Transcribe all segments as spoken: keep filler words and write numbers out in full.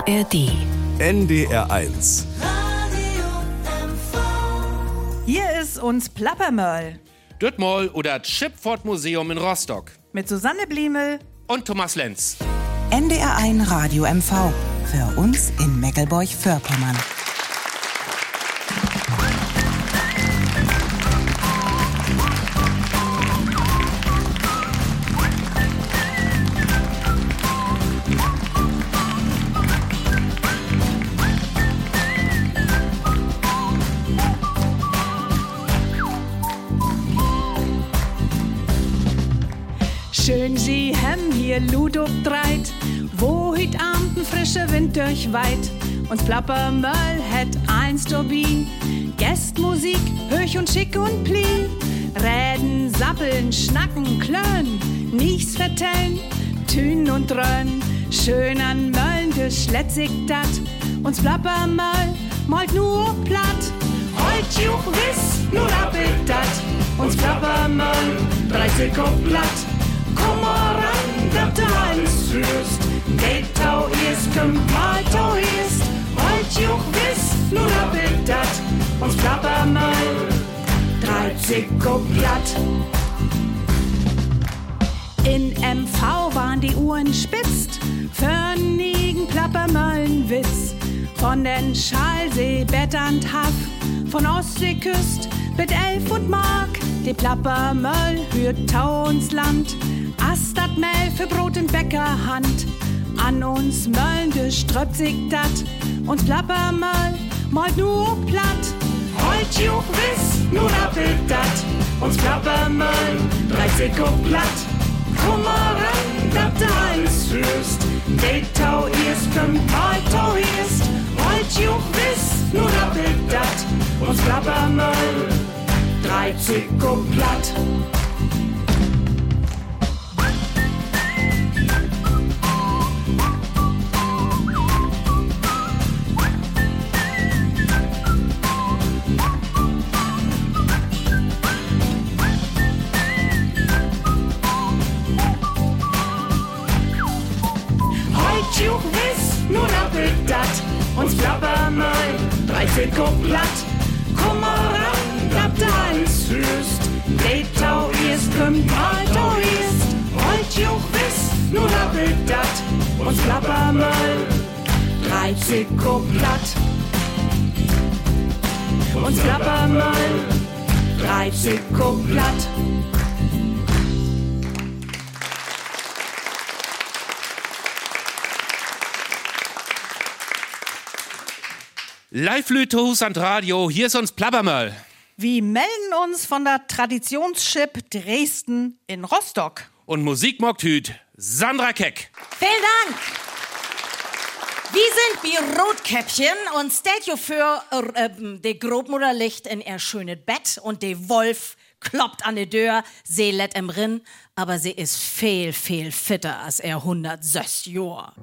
A R D. N D R eins. Hier ist uns Plappermöll. Döttmoll oder Chipfort Museum in Rostock. Mit Susanne Bliemel und Thomas Lenz. N D R eins Radio M V. Für uns in Meckelburg-Vorpommern. Schön, Sie haben hier Ludo dreit, wo heut Abend ein frischer Wind durchweit. Uns Plappermöll hat eins Turbin, Gästmusik, höch und schick und pli. Reden, sappeln, schnacken, klön, nichts vertellen, tün und drön. Schön an Möllen durchschletzig dat, uns Plappermöll malt nur platt. Heut juch wiss, nur rappelt dat, uns Plappermöll dreißig und platt. Komm mal ran, dat du alles hörst. Geht tau erst, kommt mal tau erst. Heut juch wiss, nur rappelt dat, uns Plappermöll dreißig und platt. In M V waren die Uhren spitzt, für nigen Plappermöllenwitz. Von den Schalsee, Betternd, Haff, von Ostseeküst mit Elf und Mark. Die Plappermöll hört Tau uns Land, Astat Mehl für Brot in Bäckerhand. An uns Möllen geströppt sich dat, uns Plappermöll malt nur platt. Heut juch wiss, nur rappelt dat, uns Plappermöll dreißig und platt. Komm mal ran, dat du alles hörst. Geht tau erst, kommt mal tau erst. Heut juch wiss, nur rappelt dat, uns Plappermöll dreißig und platt. Juch wiss, nur rappelt dat, uns Plappermöll dreißig und platt. Komm mal ran, dat du alles hörst. Geht tau erst, kommt mal tau erst. Heut juch wiss, nur rappelt dat, uns Plappermöll dreißig und platt. Uns Plappermöll dreißig und platt. Live-Lüthus an Radio, hier ist uns Plappermöll. Wir melden uns von der Traditionschip Dresden in Rostock. Und Musik mockt hüt Sandra Keck. Vielen Dank. Wir sind wie Rotkäppchen und steht jo für äh, de Grobmutter liegt in ihr schönes Bett und de Wolf kloppt an de Tür, sie let im Rinn, aber sie ist viel, viel fitter als er hundertsechs Jahr.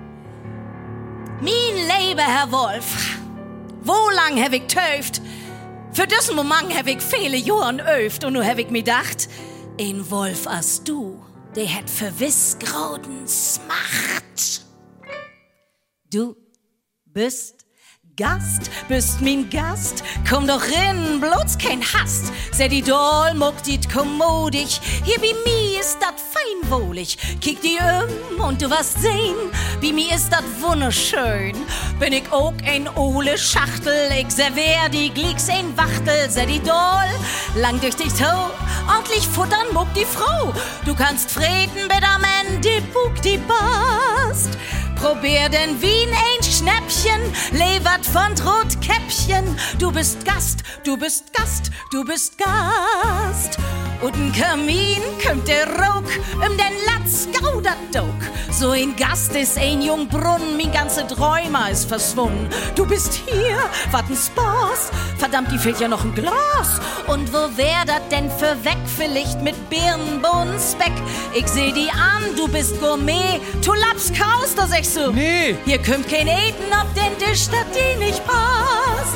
Mein lieber Herr Wolf, wo lang hab ich töft? Für diesen Moment hab ich viele Jahren öft und nu hab ich mir gedacht, ein Wolf als du, der hat verwiss graudens Macht. Du bist Gast, bist mein Gast, komm doch rein, bloß kein Hast. Seh die Doll, muck dit kommodig, hier bei mir ist dat feinwohlig. Kick die um und du wirst sehen, bei mir ist dat wunderschön. Bin ich auch ein Ole Schachtel, ich server die Glicks ein Wachtel. Seh die Doll, lang durch dich Tau, ordentlich futtern, muck die Frau. Du kannst freten, bitte am Ende, buck die Bast. Probier den Wien ein Schnäppchen, levert von Rotkäppchen. Du bist Gast, du bist Gast, du bist Gast. Und ein Kamin kommt der Rauch um den Latz gaudert Dog. So ein Gast ist ein Jungbrunnen, mein ganze Träumer ist verschwunden. Du bist hier, wat ein Spaß, verdammt, die fehlt ja noch ein Glas. Und wo wär dat denn für weg, vielleicht mit Birnenbohnen Speck? Ich seh die an, du bist Gourmet, du lappst Kaus, da sagst du. Nee. Hier kommt kein Eten auf den Tisch, dat die nicht passt.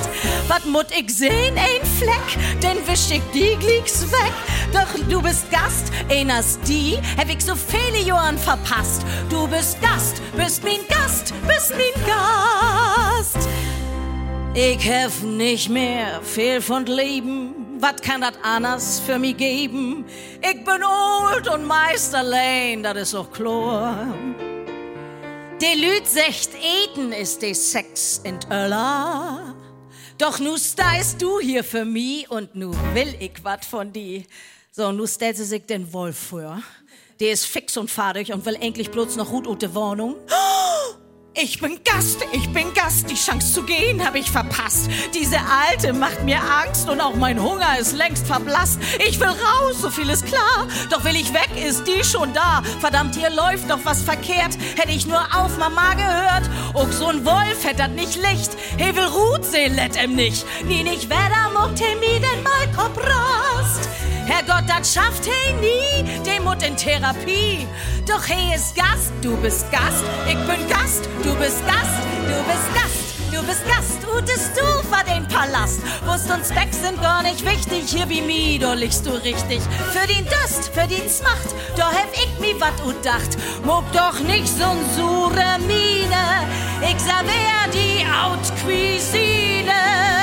wat mut ich sehen, ein Fleck, denn wisch ich die Glicks weg. Doch du bist Gast, einers die, hab ich so viele Jahren verpasst. Du bist Gast, bist mein Gast, bist mein Gast. Ich hef nicht mehr viel von Leben, wat kann dat anders für mich geben? Ich bin old und meist allein, dat is auch klar. De Lüd secht eten ist de Sex in Öller. Doch nu steist du hier für mich und nu will ich wat von die. So, nu stellt sie sich den Wolf vor. Der ist fix und fahrig und will endlich bloß noch gut aus der Wohnung. Oh, ich bin Gast, ich bin Gast. Die Chance zu gehen hab ich verpasst. Diese Alte macht mir Angst und auch mein Hunger ist längst verblasst. Ich will raus, so viel ist klar. Doch will ich weg, ist die schon da. Verdammt, hier läuft doch was verkehrt. Hätte ich nur auf Mama gehört. Auch so ein Wolf hätt dat nicht Licht. He will Ruht sehen, let em nicht. Nie nicht Wetter, muckt he mi denn mal Kopf rast. Herrgott, das schafft he nie, dem Mut in Therapie. Doch he ist Gast, du bist Gast, ich bin Gast, du bist Gast, du bist Gast, du bist Gast, utest du vor den Palast. Wurst und Speck sind gar nicht wichtig, hier wie mi, da liegst du richtig. Für den Dust, für den Smacht, da hab ich mi wat udacht. Muck doch nicht so'n sure Miene, ich server die Haute Cuisine.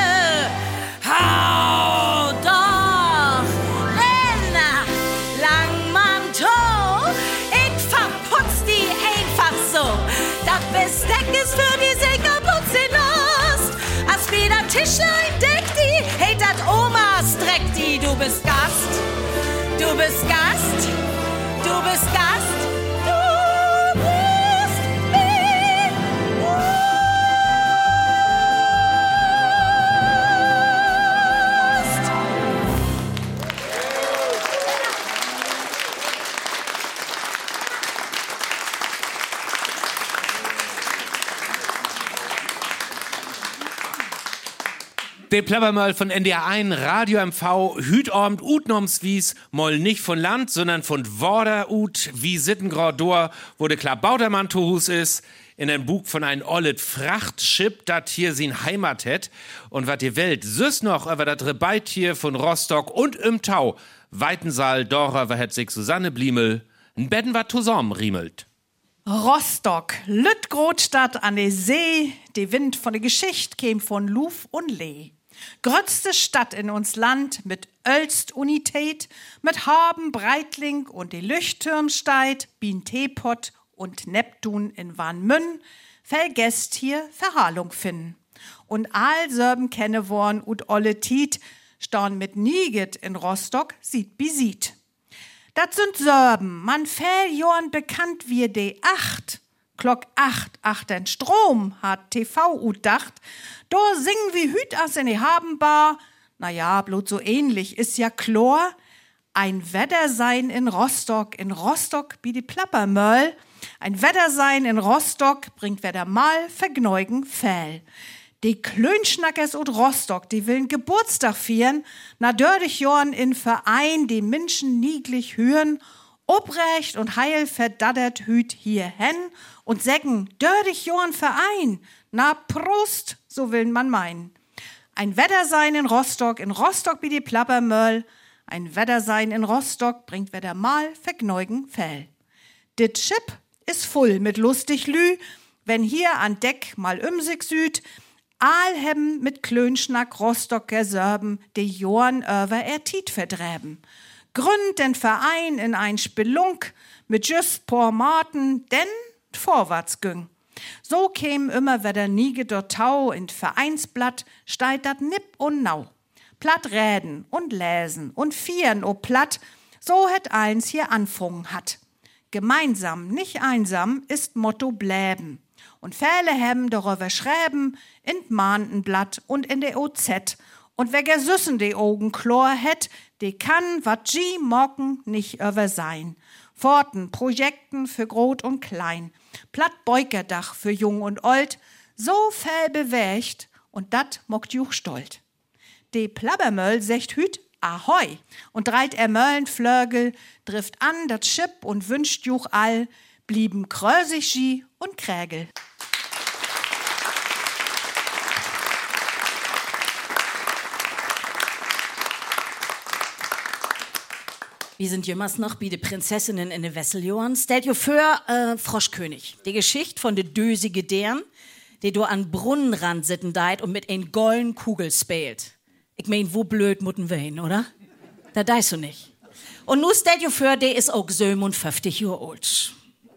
Hau doch! Das Besteck ist für die Säckerputze lost. As wieder Tischlein deckt die, hey, dat Omas trägt die. Du bist Gast, du bist Gast, du bist Gast, du bist mein Gast. De Plappermöll von N D R eins, Radio M V, Hütabend, Utnomswies, moll nicht von Land, sondern von Worder ut, wie Sittengrad dor, wo de Klabautermann Tohus ist, in einem Buch von ein ollet Frachtschiff, dat hier sin Heimat het, und wat die Welt süß noch über dat Rebeitier von Rostock und im Tau, Weitensaal, Dora, wer het sich Susanne Bliemel, n Betten wat zusammen riemelt. Rostock, Lüttgrotstadt an der See, die Wind von der Geschichte käm von Luf und Lee. Grötzte Stadt in uns Land mit Ölst Unität, mit Haben, Breitling und die Lüchtürmsteit, Bien Teepot und Neptun in Warnmünn, vergesst hier Verhalung finden. Und all Sörben kenne worn und olle Tiet, staun mit Niget in Rostock, sieht bi sieht. Dat sind Sörben, man Fähljorn bekannt wie de acht. Glock acht, achten Strom, hat T V udacht. Do singen wie Hüt as in die Habenbar. Na ja, bloß so ähnlich, is ja Chlor. Ein Wettersein in Rostock, in Rostock bi die Plappermöll. Ein Wettersein in Rostock bringt Wetter mal Vergneugen Fell. Die Klönschnackers und Rostock, die willen Geburtstag feiern, na dördig Jorn in Verein, die Menschen niedlich hören, obrecht und heil verdaddert hüt hierhen und sägen, dördig Jorn Verein, na Prost, so will man meinen. Ein Wettersein in Rostock, in Rostock wie die Plappermöll, ein Wettersein in Rostock bringt Wetter mal Vergneugen Fell. Dit Schiff ist voll mit lustig Lü, wenn hier an Deck mal ümsig süd, all hebben mit Klönschnack Rostocker Sörben die Jorn över er Tiet verdräben. Gründ den Verein in ein Spelunk mit just por Marten, denn vorwärts güng. So käm immer wieder Niege dort Tau in Vereinsblatt, steit dat nipp und nau. Platt räden und lesen und vieren o platt, so het eins hier anfungen hat. Gemeinsam, nicht einsam, ist Motto bläben. Und Fähle hebben darüber schreiben, in Mahnenblatt und in der O Z. Und wer gesüssen die Augen chlor het, die kann wat G mocken nicht über sein. Forten, Projekten für Grot und Klein, platt Beukerdach für Jung und Old, so fäll bewächt und dat mockt juch stolt. De Plappermöll secht hüt Ahoi und dreit er Möllenflörgel, trifft an dat Schipp und wünscht juch all, blieben Krösig und Krägel. Wir sind jemals noch bei de Prinzessinnen in de Wesseljohann. Stellt ihr vor, äh, Froschkönig. Die Geschichte von de dösige Dern, die du an Brunnenrand sitten deit und mit ein golden Kugel spielt. Ich mein, wo blöd mutten wir hin, oder? Da deist du nicht. Und nu stellt ihr vor, der ist auch siebenundfünfzig Jahre alt.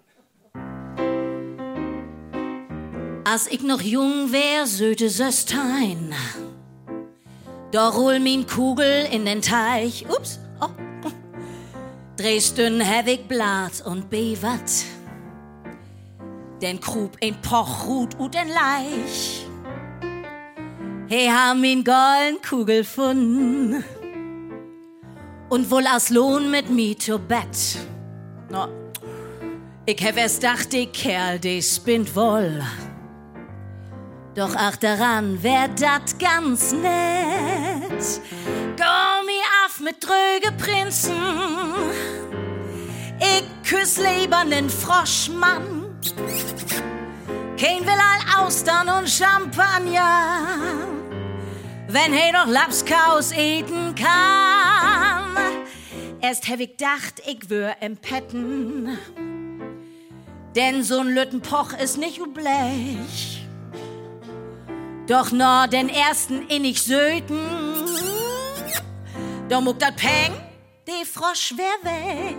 Als ich noch jung wär, söte Söstein. Da roll min Kugel in den Teich. Ups, oh. Dresden hab ich Blatt und bewert. Den Krub in Poch ruht ut en Leich. He ha min golden Kugel gefunden. Und wohl aus Lohn mit mi zu Bett. No. Ich hab erst gedacht, die Kerl, die spinnt wohl. Doch ach daran wär dat ganz nett. Gau mi af mit dröge Prinzen. Ich küss lieber nen Froschmann. Kein will all Austern und Champagner. Wenn he doch Lapskaus eten kann. Erst hab ich gedacht, ich wär im Petten. Denn so'n Lüttenpoch ist nicht üblich. Doch no den ersten innig söten, da muck dat Peng, de Frosch wär weg.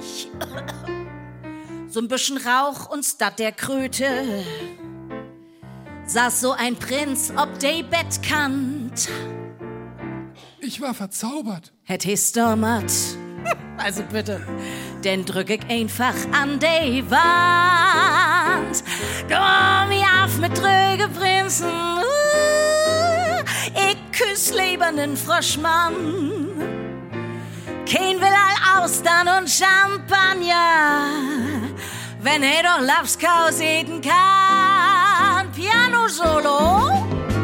So'n bisschen Rauch und statt der Kröte saß so ein Prinz ob de Bettkant. Ich war verzaubert. Hätt he stürmert. Also bitte, denn drück ich einfach an de Wand. Komm mi auf mit dröge Prinzen. Ich küss lieber nen Froschmann. Kein will all Austern und Champagner. Wenn he doch Lapskaus eten kann. Piano Solo.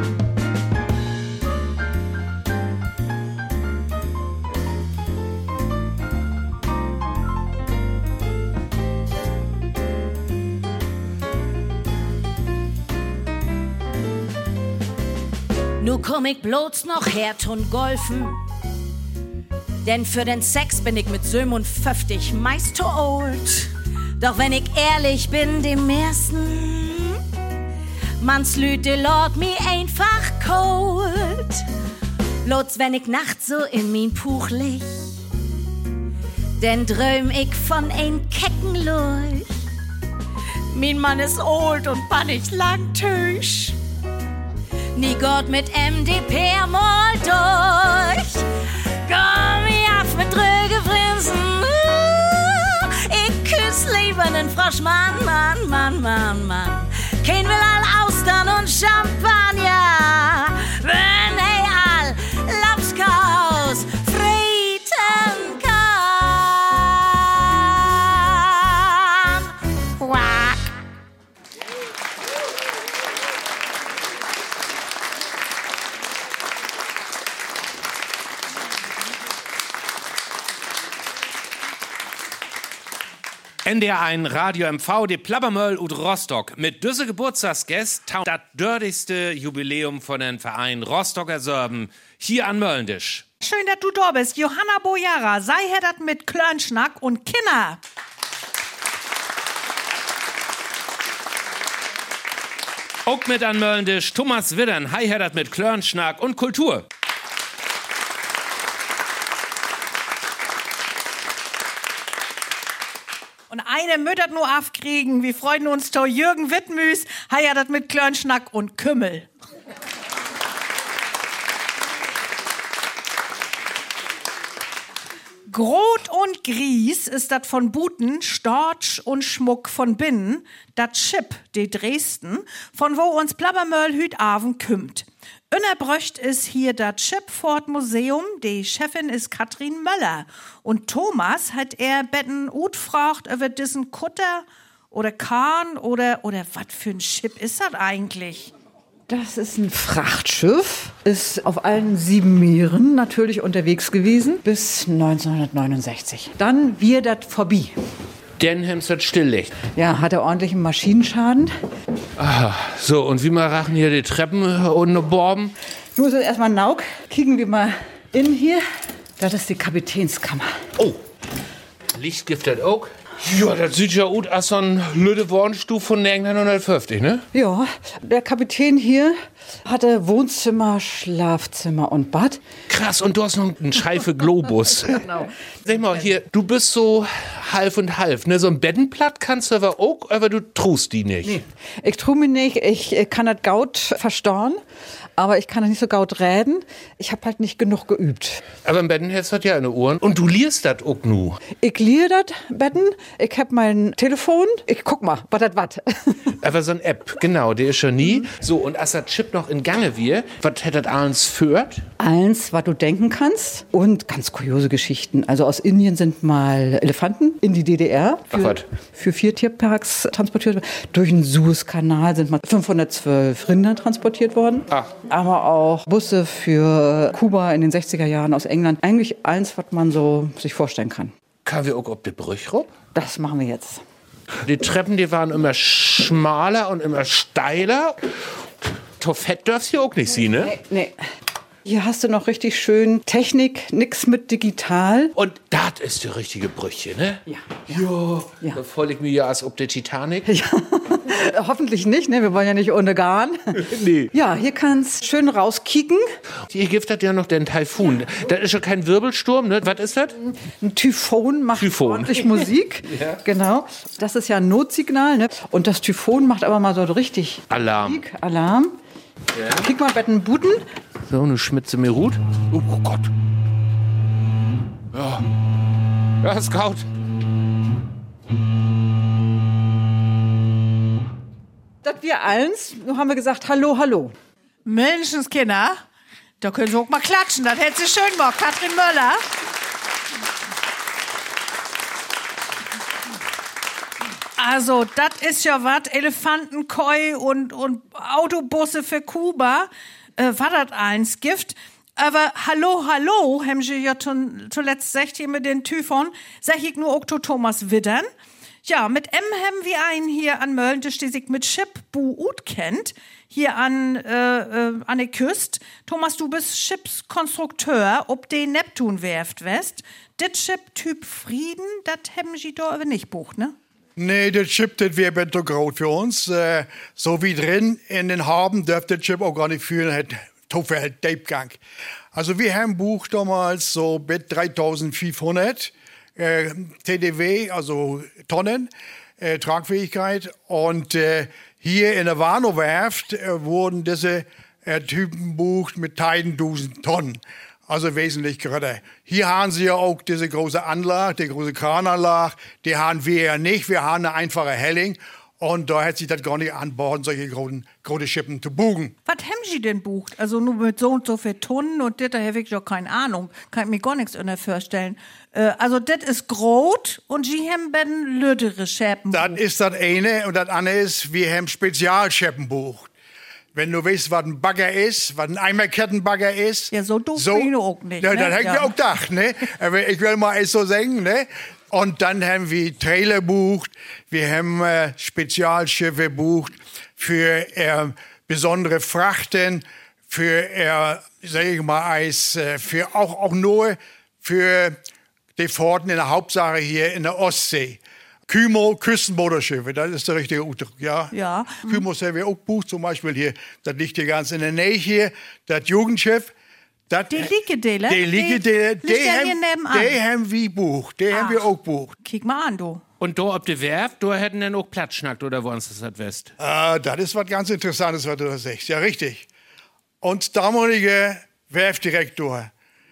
Nu komm ich bloß noch her tun golfen. Denn für den Sex bin ich mit siebenundfünfzig meist zu old. Doch wenn ich ehrlich bin, dem ersten Mans lüt de Lord mi einfach cold. Bloß wenn ich nachts so in min Puch lig, denn dröm ich von ein kecken Lurch. Min Mann ist old und pan ich lang tüch. Nie Gott mit M D P mal durch. Komm mi auf mit dröge Prinzen. Ich küss lieber nen Froschmann, Mann, Mann, Mann, Mann. Kein will all Austern und Champagner. Wenn he all Lapskaus frieten kann. Quack. N D R eins Radio M V, die Plabbermöll und Rostock. Mit düsse Geburtstagsgäst taut das dördigste Jubiläum von den Verein Rostocker Sörben hier an Möllendisch. Schön, dass du da bist. Johanna Bojara, sei heddert mit Klörnschnack und Kinder. Auch mit an Möllendisch Thomas Widdern, hi heddert mit Klörnschnack und Kultur. Und eine müttert nur aufkriegen. Wir freuen uns to Jürgen Wittmüß, heiratet mit Klörnschnack und Kümmel. Grot und Gries ist dat von Buten, Storch und Schmuck von Binnen, dat Chip, de Dresden, von wo uns Plabbermöll hüt Aven kümmt. Innerbröcht ist hier das Chipfort Museum, die Chefin ist Katrin Möller. Und Thomas hat er betten ut fragt über diesen Kutter oder Kahn oder, oder was für ein Chip ist das eigentlich? Das ist ein Frachtschiff, ist auf allen sieben Meeren natürlich unterwegs gewesen bis neunzehnhundertneunundsechzig. Dann wir das vorbei. Den haben sie stilllegt. Ja, hatte ordentlichen Maschinenschaden. Ah, so, und wie wir rachen hier die Treppen ohne Borben? Nun ist erstmal Nauk. Kicken wir mal in hier. Das ist die Kapitänskammer. Oh. Licht gibt das auch. Ja, das sieht ja aus als so ein lüde Wohnstuf von neunzehnhundertfünfzig, ne? Ja, der Kapitän hier hatte Wohnzimmer, Schlafzimmer und Bad. Krass, und du hast noch einen scheife Globus. Genau. Sag mal, hier, du bist so halb und halb, ne? So ein Bettenplatt kannst du aber auch, aber du trust die nicht. Nee, ich tue mir nicht, ich kann das Gaut verstorren, aber ich kann das nicht so Gaut reden. Ich habe halt nicht genug geübt. Aber im Betten hast du ja eine Uhren und du liest das auch nu. Ich liere das Betten, ich hab mein Telefon, ich guck mal, was das wat. Aber so eine App, genau, der ist schon nie. Mhm. So, und als das Chip noch in Gange wir, was hätte das alles führt? Eins, was du denken kannst und ganz kuriose Geschichten. Also aus Indien sind mal Elefanten in die D D R für, Ach, für vier Tierparks transportiert worden. Durch den Suezkanal sind mal fünfhundertzwölf Rinder transportiert worden. Ach. Aber auch Busse für Kuba in den sechziger Jahren aus England. Eigentlich eins, was man so sich vorstellen kann. Kann wir auch auf die Brüche rum? Das machen wir jetzt. Die Treppen, die waren immer schmaler und immer steiler. Toffett darfst du auch nicht sehen, ne? Nee, nee. Hier hast du noch richtig schön Technik, nix mit digital. Und das ist die richtige Brüche, ne? Ja. Ja, ja. Da voll ich mir ja als ob der Titanic. Ja. Hoffentlich nicht, ne? Wir wollen ja nicht ohne Garn. Nee. Ja, hier kannst schön rauskicken. Hier gibt es ja noch den Taifun. Das ist ja kein Wirbelsturm, ne? Was ist das? Ein Typhon macht Typhon. ordentlich Musik. Ja. Genau. Das ist ja ein Notsignal, ne? Und das Typhon macht aber mal so richtig Alarm. Musik, Alarm. Ja. Kick mal Betten Buten. So, eine Schmitze mir Hut. Oh, oh Gott. Ja. Ja, Scout. Das wir eins, nun haben wir gesagt, hallo, hallo. Menschenskinder, da können Sie auch mal klatschen, das hätte sie schön gemacht. Katrin Möller. Also, das ist ja was, Elefantenkoi und, und Autobusse für Kuba, äh, war das eins, Gift. Aber hallo, hallo, haben Sie ja zuletzt gesagt hier mit den Typhon, sag ich nur auch zu Thomas Widdern. Ja, mit M haben wir einen hier an Mölln, der sich mit Chip Bu Ut kennt, hier an, äh, äh, an der Küste. Thomas, du bist Chipskonstrukteur, ob de Neptun werft west. Das Chip-Typ Frieden, das haben Sie da aber nicht bucht, ne? Nee, das Chip, das wäre besser groß für uns. Äh, so wie drin in den Hafen dürfte das Chip auch gar nicht führen, hat Toffe halt Deibgang. Also wir haben Buch damals so mit dreitausendfünfhundert äh, T D W, also Tonnen, äh, Tragfähigkeit. Und äh, hier in der Warnow-Werft äh, wurden diese äh, Typen bucht mit tausend Tonnen. Also wesentlich größer. Hier haben sie ja auch diese große Anlage, die große Krananlage. Die haben wir ja nicht. Wir haben eine einfache Helling. Und da hat sich das gar nicht anbauen, solche großen, große Schippen zu buchen. Was haben Sie denn bucht? Also nur mit so und so viel Tonnen und das, da habe ich doch keine Ahnung. Kann ich mir gar nichts unter vorstellen. Äh, also das ist groß und Sie haben dann lüdere Schäppen. Das ist das eine. Und das andere ist, wir haben Spezialschäppen bucht. Wenn du weißt, was ein Bagger ist, was ein Eimerkettenbagger ist. Ja, so doof bin ich auch nicht. Ja, ne? das hätte ja. ich auch gedacht, ne? Aber ich will mal so sagen, ne? Und dann haben wir Trailer bucht, wir haben äh, Spezialschiffe bucht für äh, besondere Frachten, für, äh, sag ich mal, als, äh, für auch, auch nur für die Fahrten in der Hauptsache hier in der Ostsee. Kymo, Küstenmotorschiffe, das ist der richtige Ausdruck, ja. Ja. Kymos haben wir auch bucht, zum Beispiel hier, das liegt hier ganz in der Nähe hier, das Jugendschiff. Das, Die Liegedele? Die Liegedele, die, die, die, haben, die haben wir bucht, die haben wir auch bucht. Kick mal an, du. Und da ob die Werft, da hätten dann auch Platz schnackt, oder wo uns das hat West? Ah, das ist was ganz Interessantes, was du da sagst. Ja, richtig. Und damalige Werftdirektor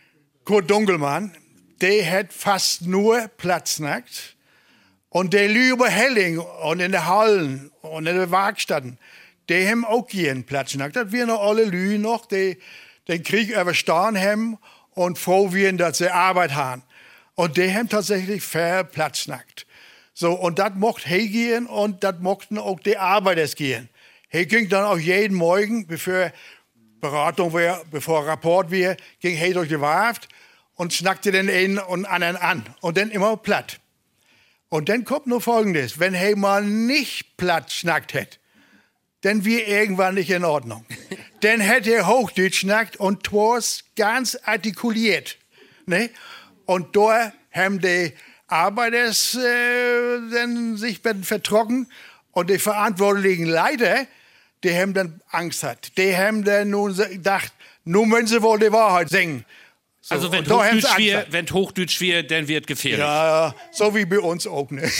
Kurt Dunkelmann, der hat fast nur Platznackt. Und der Lü über Helling und in den Hallen und in den Werkstätten, die haben auch ihren Platznackt. Das wir noch alle Lü noch, die den Krieg überstanden haben und froh werden, dass sie Arbeit haben. Und die haben tatsächlich verplatznackt. So, und das mochte he gehen und das mochten auch die Arbeiter gehen. He ging dann auch jeden Morgen, bevor Beratung war, bevor Rapport war, ging he durch die Werft und schnackte den einen und anderen an. Und dann immer platt. Und dann kommt nur Folgendes. Wenn he mal nicht platt schnackt hätte, dann wir irgendwann nicht in Ordnung. Dann hätte er Hochdeutsch schnackt und twas ganz artikuliert. Ne? Und da haben die Arbeiters äh, dann sich vertrocken und die verantwortlichen Leiter, die haben dann Angst hat. Die haben dann nun gedacht, nun müssen sie wohl die Wahrheit singen. So, also wenn und da haben sie Hochdeutsch Angst wir, gehabt. wenn Hochdeutsch wir, dann wird gefährlich. Ja, so wie bei uns auch. Ne?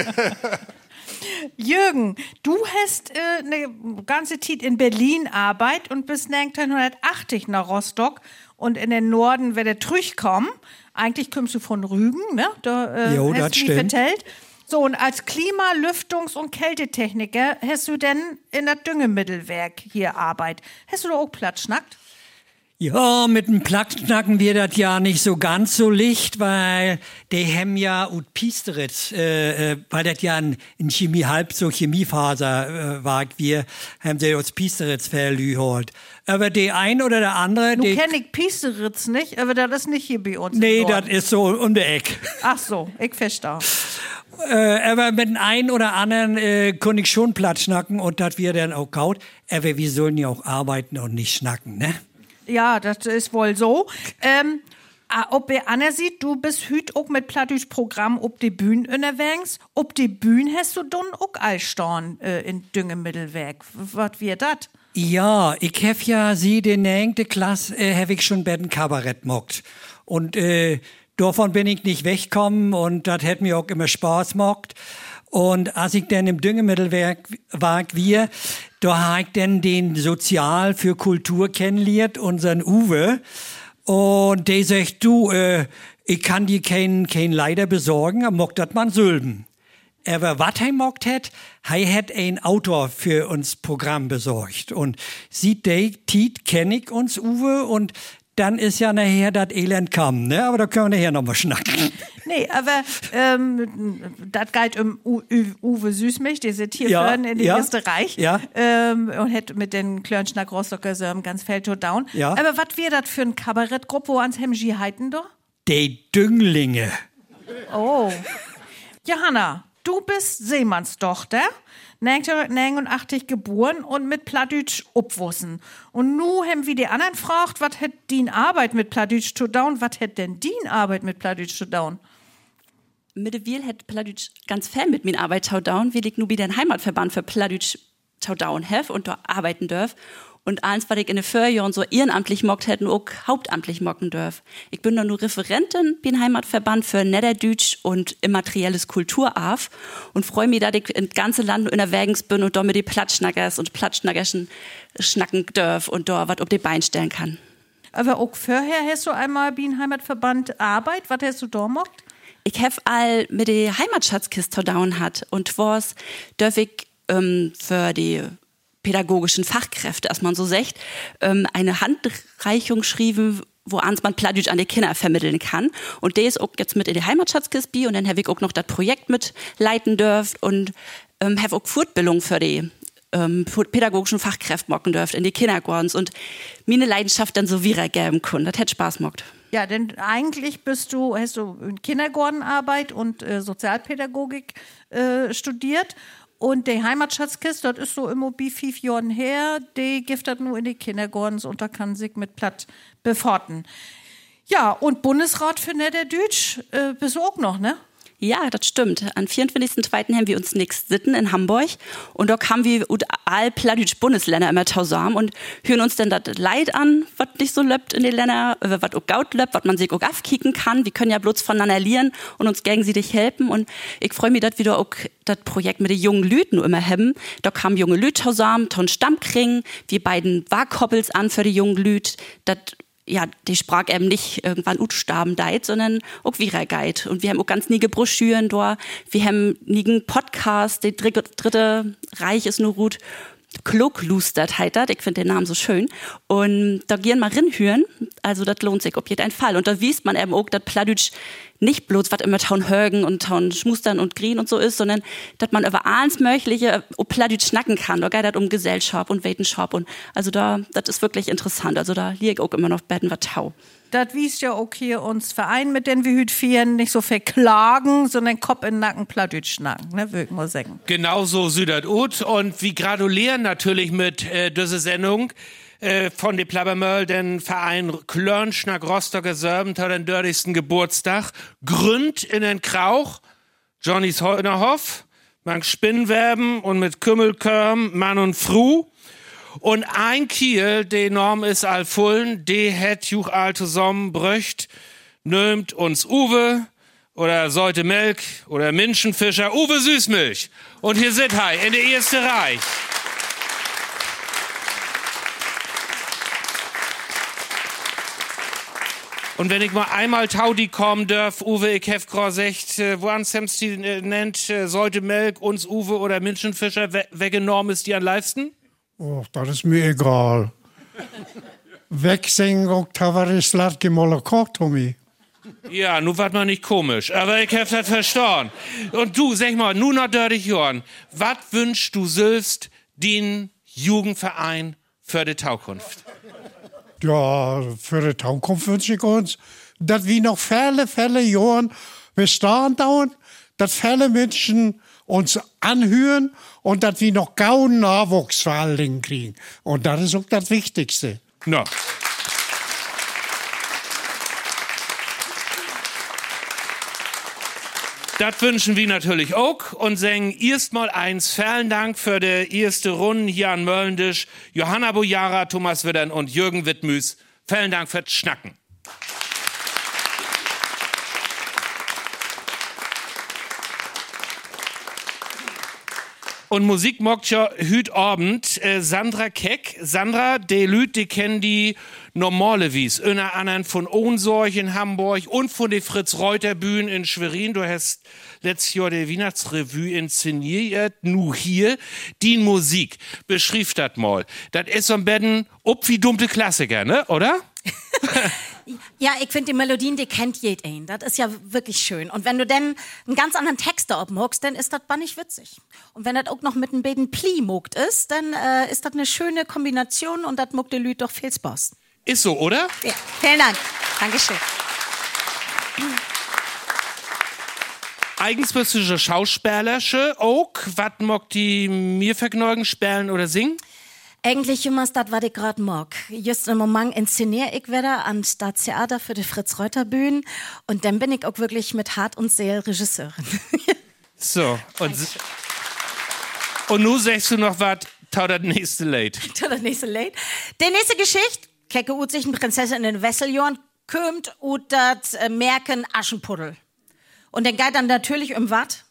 Jürgen, du hast äh, eine ganze Zeit in Berlin arbeitet und bist neunzehnhundertachtzig nach Rostock und in den Norden wird der Trüch kommen. Eigentlich kommst du von Rügen, ne? Da äh, Jo, hast das du stimmt. vertellt. So, und als Klima-, Lüftungs- und Kältetechniker hast du denn in das Düngemittelwerk hier Arbeit. Hast du da auch Platz schnackt? Ja, mit dem Plattknacken wird das ja nicht so ganz so licht, weil die haben ja ut Piesteritz, äh, äh, weil das ja ein, ein Chemie, halb so Chemiefaser äh, war, wir haben sie aus Piesteritz verlüholt. Aber die ein oder der andere, Du die, kenn ich Piesteritz nicht, aber das ist nicht hier bei uns. nee, im das Norden. ist so um die Eck. Ach so, ich verstehe. Äh, aber mit dem einen oder anderen äh, konnte ich schon Platz schnacken und das wir dann auch kaut. Aber wir sollen ja auch arbeiten und nicht schnacken, ne? Ja, das ist wohl so. Ähm, ah, ob ihr Anna sieht, du bist hüt auch mit Plattdeutsch Programm ob die Bühne unterwegs. Ob die Bühne hast du dann auch allstorn äh, in Düngemittelwerk. Was wird dat? Ja, ich hab ja sie den nächste Klasse äh, hab ich schon bei den Kabarett mockt. Und äh, davon bin ich nicht weggekommen und das hat mir auch immer Spaß mockt. Und als ich dann im Düngemittelwerk war, wir, da hab ich dann den Sozial für Kultur kennengelernt, unseren Uwe. Und der sagt, du, äh, ich kann dir keinen kein Leiter besorgen, aber mockt dat man Sülben. Aber was er mockt hat, er hat ein Autor für uns Programm besorgt. Und sieht der Tiet kenn ich uns, Uwe, und dann ist ja nachher das Elend kam, ne? Aber da können wir nachher nochmal schnacken. Nee, aber ähm, das geht um U U Uwe Süßmilch, der sitzt hier Ja, vorne in dem ja, ersten Reich ja. ähm, und hat mit den Klörnschnack Rostocker Sörm ganz Feld down. Ja. Aber was wäre das für ein Kabarettgruppe, wo ans Hemschi heiten da? Die Dünglinge. Oh. Johanna, du bist Seemannstochter, neunzehnhundertneunundachtzig geboren und mit Plattdeutsch uppwussen. Und nu haben wir die anderen gefragt, was hat din Arbeit mit Plattdeutsch zu down? Was hat denn din Arbeit mit Plattdeutsch zu down? Mittlerweile hat Plattdeutsch ganz fern mit mir Arbeit tau down, weil ich nur wieder den Heimatverband für Plattdeutsch tau down hef und dort arbeiten darf. Und eins, was ich in den Vorjahren so ehrenamtlich mockt hätten, auch hauptamtlich mocken darf. Ich bin da nur Referentin beim Heimatverband für Niederdeutsch und immaterielles Kulturarf und freue mich, dass ich in ganze Land unterwegs bin und da mit die Plattschnackers und Plattschnackerschen schnacken darf und da was auf die Beine stellen kann. Aber auch vorher hast du einmal beim Heimatverband Arbeit, was hast du da mockt? Ich hef all mit der Heimatschatzkiste down hat und was darf ich ähm, für die pädagogischen Fachkräfte, als man so sagt, ähm, eine Handreichung schrieben, wo ans man Plattdeutsch an die Kinder vermitteln kann. Und der ist auch jetzt mit in die Heimatschatzkiste und dann habe ich auch noch das Projekt mitleiten dürft und ähm, habe auch Fortbildung für die ähm, pädagogischen Fachkräfte mocken dürft in die Kindergartens und meine Leidenschaft dann so wiedergeben können. Das hätte Spaß mockt. Ja, denn eigentlich bist du, hast du in Kindergartenarbeit und äh, Sozialpädagogik äh, studiert. Und die Heimatschatzkiste, das ist so immer wie fünf Jahren her, die gibt das nur in die Kindergartens und da kann sich mit Platt beforten. Ja, und Bundesrat für Niederdeutsch äh, bist du auch noch, ne? Ja, das stimmt. Am vierundzwanzigsten zweiten haben wir uns nix sitten in Hamburg und da kamen wir ut all Plattdeutsch Bundesländer immer zusammen und hören uns dann das Leid an, was nicht so löppt in den Ländern, was auch gaut löppt, was man sich auch aufkicken kann. Wir können ja bloß voneinander lernen und uns gegenseitig helfen und ich freue mich, dass wir da auch das Projekt mit den jungen Lüten immer haben. Da kamen junge Lüt zusammen, ton Stammkring, wir beiden Waagkoppels an für die jungen Lüt, das ja, die sprach eben nicht irgendwann Utstaben deit, sondern auch wieder geit. Und wir haben auch ganz nie Broschüren da. Wir haben nie einen Podcast, der dritte, dritte Reich ist nur gut. Kloglustert heitert, ich finde den Namen so schön. Und da gehen mal rinhören, also das lohnt sich auf jeden Fall. Und da wiest man eben auch, dass Plattdeutsch nicht bloß was immer Taun Högen und Taun Schmustern und Grien und so ist, sondern dass man über alles Mögliche auf Plattdeutsch schnacken kann. Da geht das um Gesellschaft und Wetenschap und also da, das ist wirklich interessant. Also da liege ich auch immer noch betten was Tau. Das wies ja auch hier uns Verein, mit denen wir hüt vieren, nicht so verklagen, sondern Kopf in den Nacken Plattdeutsch schnacken, ne, würde ich mal sagen. Genauso Südert Ut und wie gratulieren natürlich mit äh, dieser Sendung äh, von de Plabbermöll, den Verein Klörnschnack Rostocker Serben, hat den dördigsten Geburtstag. Gründ in den Krauch, Johnnys Heunerhoff, mang Spinnwerben und mit Kümmelkörm, Mann und Fru. Und ein Kiel, de Norm is all fullen, de het juch all zusammen bröcht, nömt uns Uwe oder Seute Melk oder Menschenfischer, Uwe Süßmilch. Und hier sit hei in der erste Reich. Und wenn ich mal einmal Taudi kommen darf, Uwe, ich hef grad gesagt, äh, wo an Sam's die äh, nennt, äh, Seute Melk, uns Uwe oder Menschenfischer, we weggenommen ist die am liebsten? Oh, das ist mir egal. Wegsingen auch Tavares Latke Molokok, Tommy. Ja, nu wart mal nicht komisch, aber ich hab das verstanden. Und du, sag mal, nu noch dördig Jorn, wat wünschst du selbst den Jugendverein für die Zukunft? Ja, für die Zukunft wünsche ich uns, dass wir noch viele, viele Jahre bestehen dauern, dass viele Menschen uns anhören und dass wir noch gauden Nachwuchs vor allen Dingen kriegen. Und das ist auch das Wichtigste. No. Das wünschen wir natürlich auch und sagen erstmal eins, vielen Dank für die erste Runde hier an Möllendisch, Johanna Bojara, Thomas Wittern und Jürgen Wittmüß. Vielen Dank fürs Schnacken. Und Musik mockt ja hüt Abend äh, Sandra Keck. Sandra, de Lüt, die kennen die normale Wies. Einer anderen von Ohnsorg in Hamburg und von der Fritz-Reuter-Bühne in Schwerin. Du hast letztes Jahr die Weihnachtsrevue inszeniert. Nu hier, die Musik. Beschrieb das mal. Das ist so ein bisschen up wie dumme Klassiker, ne, oder? Ja, ich finde die Melodien, die kennt jeder ein. Das ist ja wirklich schön. Und wenn du dann einen ganz anderen Text da obmogst, dann ist das bannig witzig. Und wenn das auch noch mit einem beten Pli mogt ist, dann äh, ist das eine schöne Kombination und das mogt der Lüd doch viel Spaß. Ist so, oder? Ja, vielen Dank. Dankeschön. Eigens bist du Schauspielerische auch. Was mogt die mir vergnügen, spielen oder singen? Eigentlich immer das, was ich gerade mag. Just im Moment inszeniere ich wieder an das Theater für die Fritz-Reuter-Bühne und dann bin ich auch wirklich mit Hart und Seele Regisseurin. So, und, und nun sagst du noch was, tau das nächste Lied. Tau das nächste Lied. Die nächste Geschichte, Kecke ut sich eine Prinzessin in den Wesseljorn, kümmert ut das äh, Märken Aschenpuddel. Und dann geht dann natürlich um was?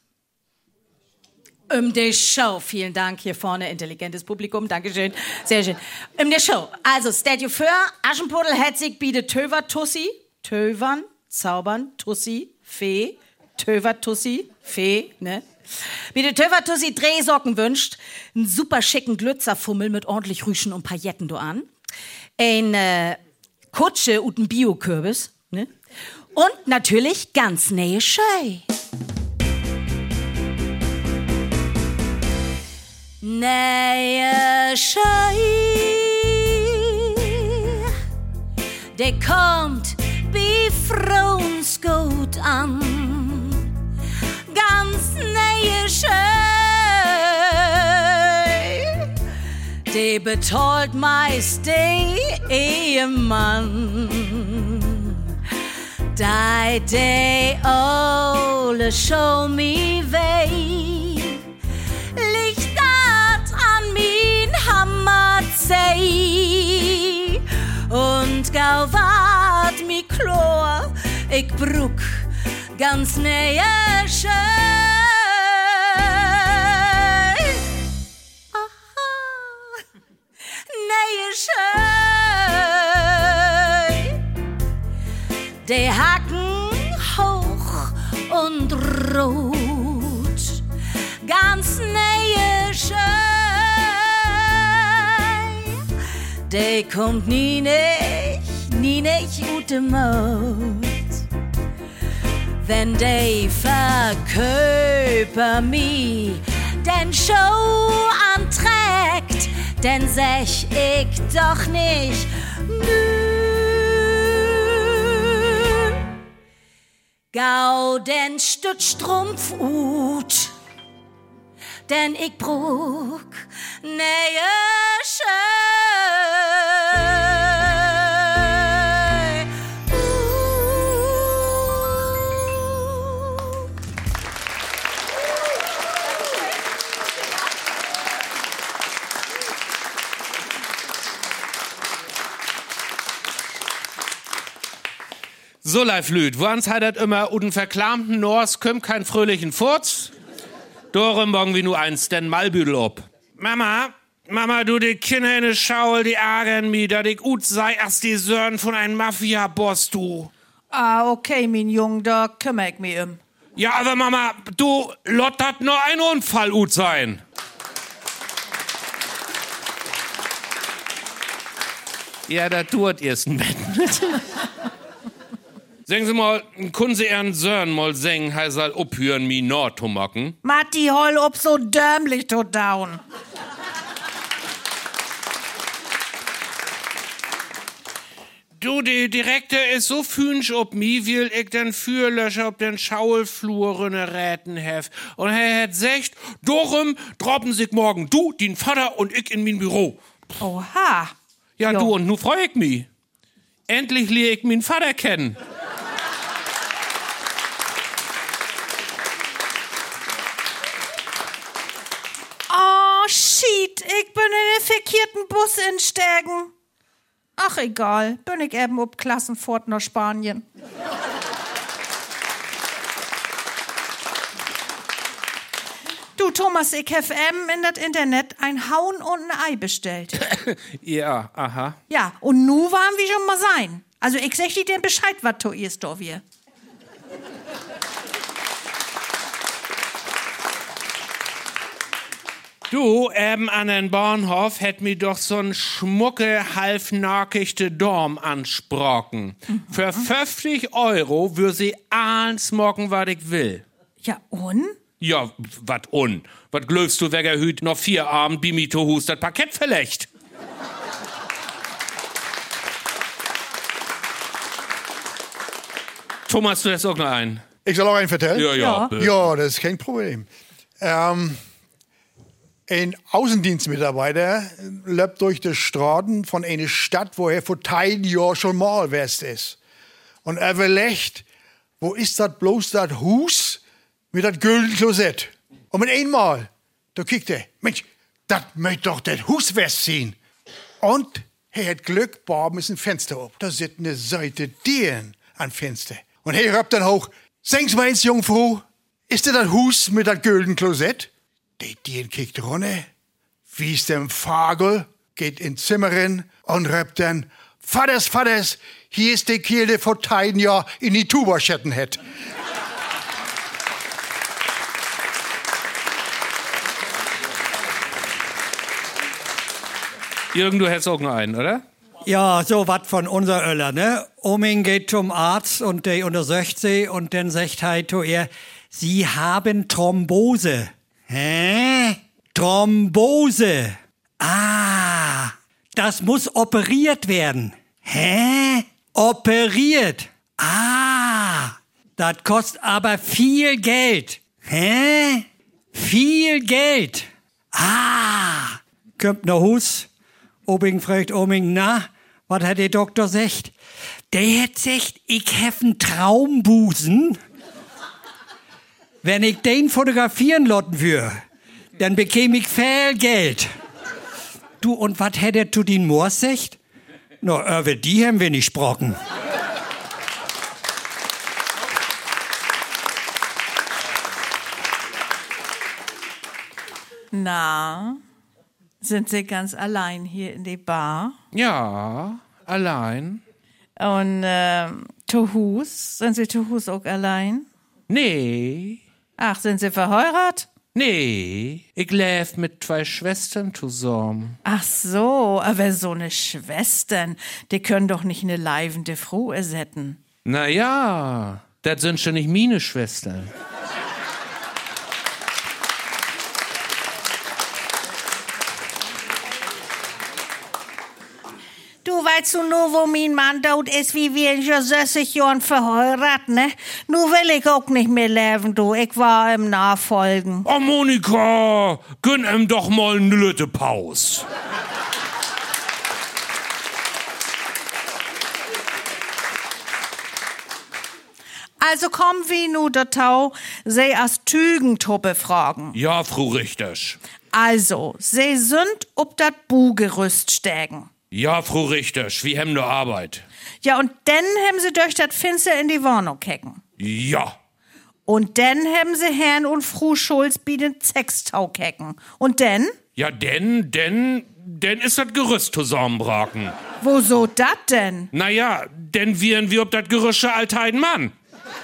Um die Show. Vielen Dank hier vorne, intelligentes Publikum, Dankeschön, sehr schön. Um die Show. Also, steht ihr für, Aschenpuddel hat sich bietet Töver Tussi, Tövern, Zaubern, Tussi, Fee, Töver Tussi, Fee, ne? Bietet Töver Tussi Drehsocken wünscht, einen super schicken Glützerfummel mit ordentlich Rüschen und Pailletten do an, ein äh, Kutsche und ein Bio-Kürbis, ne? Und natürlich ganz nähe Schei. Nähe Schei, der kommt wie Frauens gut an, ganz nähe Schei, der betalt meist den Ehemann, da der alle show me way, liegt an min Hammer sei und gau wart mi Chlor, ich bruck ganz nähe schön. Aha, nähe schön. De Hacken hoch und rot, ganz nähe schön. De kommt nie nicht, nie nicht ut dem Mut. Wenn de Verköper mi den Show anträgt, denn sech ich doch nicht nü. Gau den Stützstrumpf ut, denn ich brug nähe schön. So live Lüd, woans hat dat immer uden verklamten Nors kümmt kein fröhlichen Furz? Dore morgen wie nu eins den Malbüdel ob. Mama, Mama, du die Kinder in de Schaul, die ärgern mi, dat ich ut sei erst die Sören von einem Mafia-Boss, du. Ah, okay, mein Jung, da kümmere ich mich um. Ja, aber Mama, du, lot dat nur ein Unfall ut sein. Ja, da tut erst ein Bett. Sagen Sie mal, können Sie Ihren Sören mal singen, er soll abhören, mi Nord zu mocken? Matti, hol ob so dämlich to down. Du, die Direktor ist so fünsch ob mi, will ich den Fürlöscher ob den Schaulflur räten hef. Und er hat gesagt, darum droppen sich morgen du, den Vater und ich in mein Büro. Oha. Ja, jo. Du, und nu freu ich mi. Endlich lerne ich meinen Vater kennen. Oh, shit, ich bin in den verkehrten Bus insteigen. Ach, egal, bin ich eben ob Klassenfahrt nach Spanien. Du, Thomas, ich hab eben in das Internet ein Hauen und ein Ei bestellt. Ja, aha. Ja, und nu waren wir schon mal sein. Also ich sag dir den Bescheid, was du ist, da wir. Du, eben an den Bahnhof hätt mi doch so'n schmucke, halbnackigte Dorm ansprochen. Mhm. Für fünfzig Euro wür sie alles mocken, wat ich will. Ja, und? Ja, wat un? Wat glöfst du, wegger Hüt noch vier Abend Bimito hust das Parkett verlecht? Thomas, du hast auch noch einen. Ich soll auch einen vertellen? Ja, ja. Ja, ja, das ist kein Problem. Ähm, ein Außendienstmitarbeiter läuft durch die Straßen von einer Stadt, wo er vor tausend Jahren schon mal west ist. Und er überlegt, wo ist das bloß das Haus mit das güldenen Klosett? Und mit einmal, da kickt er, Mensch, das möchte doch das Haus west sein. Und er hat Glück, Barben ist ein Fenster auf. Da sitzt eine Seite Dieren am Fenster. Und er rappt dann hoch, sing's mal ins Jungfrau, ist das das Haus mit das güldenen Klosett? Die Dieren kickt runter, wie ist dem Vogel, geht ins Zimmer rein und rappt dann, Vaters, Vaters, hier ist die Kiel, der vor tausend Jahren in die Tuba schätten hat. Jürgen, du hättest auch noch einen, oder? Ja, so was von unser Öller, ne? Oming geht zum Arzt und der untersucht sie und dann sagt er zu ihr, Sie haben Thrombose. Hä? Thrombose. Ah, das muss operiert werden. Hä? Operiert. Ah, das kostet aber viel Geld. Hä? Viel Geld. Ah, kommt noch Hus. Obing fragt Oming, na, was hat der Doktor gesagt? Der hat gesagt, ich hab einen Traumbusen. Wenn ich den fotografieren lotten würde, dann bekäme ich viel Geld. Du, und was hätt er zu den Moors gesagt? Na, über die haben wir nicht gesprochen. Na, sind Sie ganz allein hier in der Bar? Ja, allein. Und ähm, zu Hus? Sind Sie zu Hus auch allein? Nee. Ach, sind Sie verheiratet? Nee, ich lebe mit zwei Schwestern zusammen. Ach so, aber so eine Schwestern, die können doch nicht eine leibende Frau ersetzen. Na ja, das sind schon nicht meine Schwestern. Du weißt du nur, wo mein Mann tot ist, wie wir schon sechzig Jahren verheiratet, ne? Nur will ich auch nicht mehr leben, du. Ich war im Nachfolgen. Oh, Monika, gönn ihm doch mal eine Lütte Pause. Also kommen wir nu dazu, sie als Tügentuppe fragen. Ja, Frau Richters. Also, sie sind ob dat Bugerüst steigen. Ja, Frau Richter, wie haben nur Arbeit? Ja, und dann haben sie durch das Finster in die Wohnung kecken. Ja. Und dann haben sie Herrn und Frau Schulz bei den Sextau kecken. Und dann? Ja, denn, denn, denn ist das Gerüst zusammenbrachen. Wo so dat denn? Naja, denn wiren wir ob das Gerüsche alteiden Mann.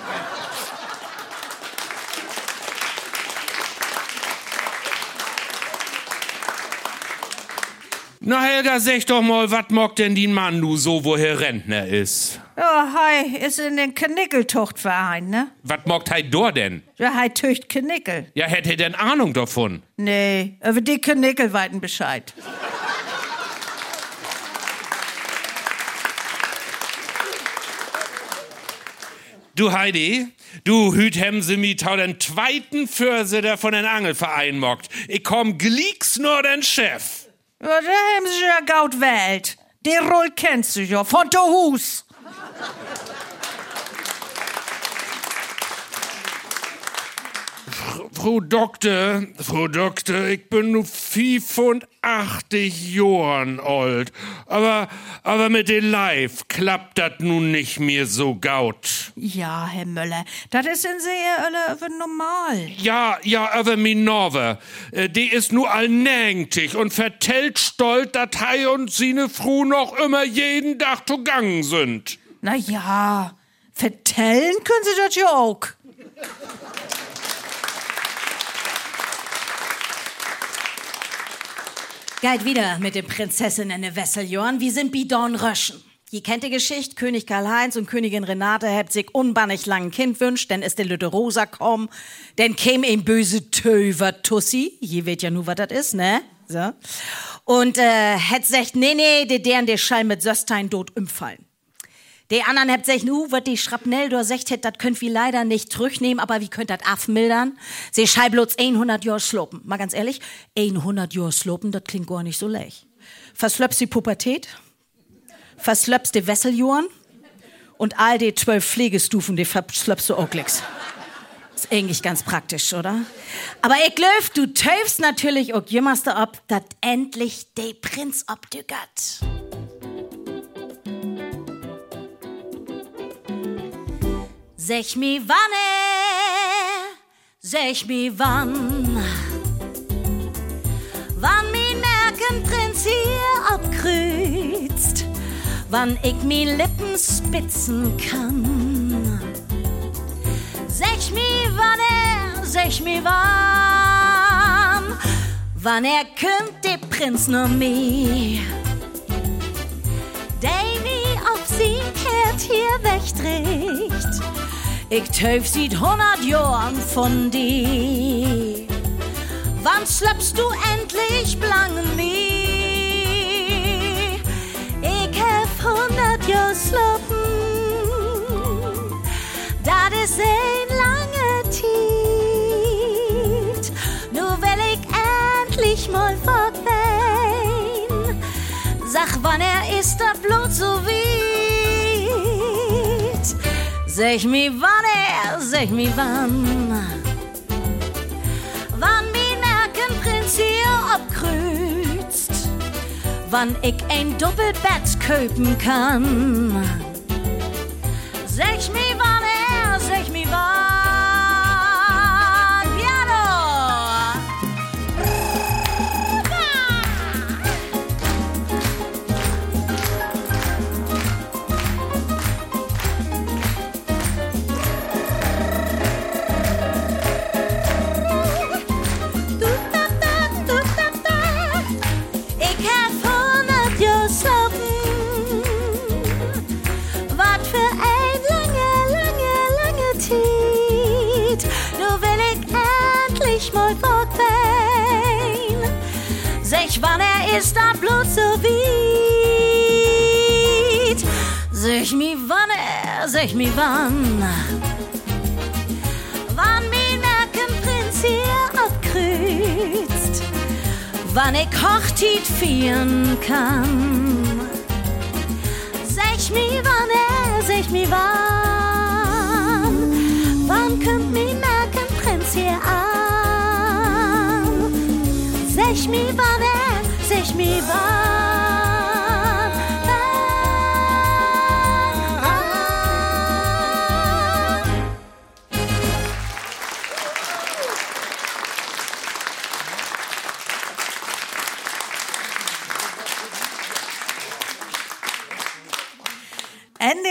Na Helga, sag doch mal, wat mockt denn die Mann nu so, wo er Rentner ist? Ja, hei ist in den Knickeltuchtverein, ne? Wat mockt hei dor denn? Ja, hei tücht Knickel. Ja, hätt er denn Ahnung davon? Nee, aber die Knickel weiten Bescheid. Du Heidi, du hüt hem sie mi tau den zweiten Försitter von den Angelverein mockt. Ich komm glieks nur den Chef. Ja, da haben sie ja gaut wählt. Die Roll kennst du ja, von der Hus. Frau Doktor, Frau Doktor, ich bin nu fünfundachtzig Jahren alt. Aber, aber mit den Live klappt das nun nicht mehr so gaut. Ja, Herr Müller, das ist in sehr alle normal. Ja, ja, aber min Norwe, äh, die ist nu allnängtig und vertellt stolz, dass hei und sine Fru noch immer jeden Tag zugangen sind. Na ja, vertellen können sie das ja auch. Geht wieder mit den Prinzessinnen in den Wesseljorn. Wir sind Bidon Röschen. Ihr kennt die Geschichte, König Karl-Heinz und Königin Renate hat sich unbannig lang ein Kind wünscht, denn ist der Lütte Rosa komm, denn käm ein böse Töver Tussi, ihr wisst ja nu, was das ist, ne? So. Und äh, hat sagt, nee, nee, der deren der Schall mit Söstein tot umfallen. Die anderen habt gesagt, nu, wat die Schrapnell do secht het, dat könnt wir leider nicht zurücknehmen, aber wie könnt dat abmildern? Sie schall bloß hundert Jahr slopen. Mal ganz ehrlich, hundert Jahr slopen, das klingt gar nicht so leicht. Verslöpst die Pubertät, verslöpst die Wesseljoren und all die zwölf Pflegestufen, die verslöpst du auch glicks. Ist eigentlich ganz praktisch, oder? Aber ich glaub, du töfst natürlich auch jemals da ab, dat endlich de Prinz ob du gatt. Sech mi wanne, sech mi wann, wann mi merken Prinz hier abkreuzt, wann ich mi Lippen spitzen kann. Sech mi wanne, sech mi wann, wann er kümmt de Prinz nur mi, der mi auf sie kehrt hier wegträgt. Ich töf sieht hundert Jahren von dir. Wann schleppst du endlich blangen mir? Ich hab hundert Jahre sloppen. Das ist ein lange Zeit. Nur will ich endlich mal fortgehen. Sag, wann er ist, das Blut so weit. Sag mi wann er, sag mi wann, wann mi merken Prinz hier abkreuzt, wann ich ein Doppelbett köpen kann. Sag mi wann er, sag mi wann, piano! Sech wann er ist, das Blut so weit. Sech mi wann er, sech mi wann, wann mi merken Prinz hier abkreuzt, wann ich Hochzeit feiern kann. Sech mi wann er, sech mi wann, wann könnt mi merken Prinz hier an. Sech mi wann er, sech mi wann,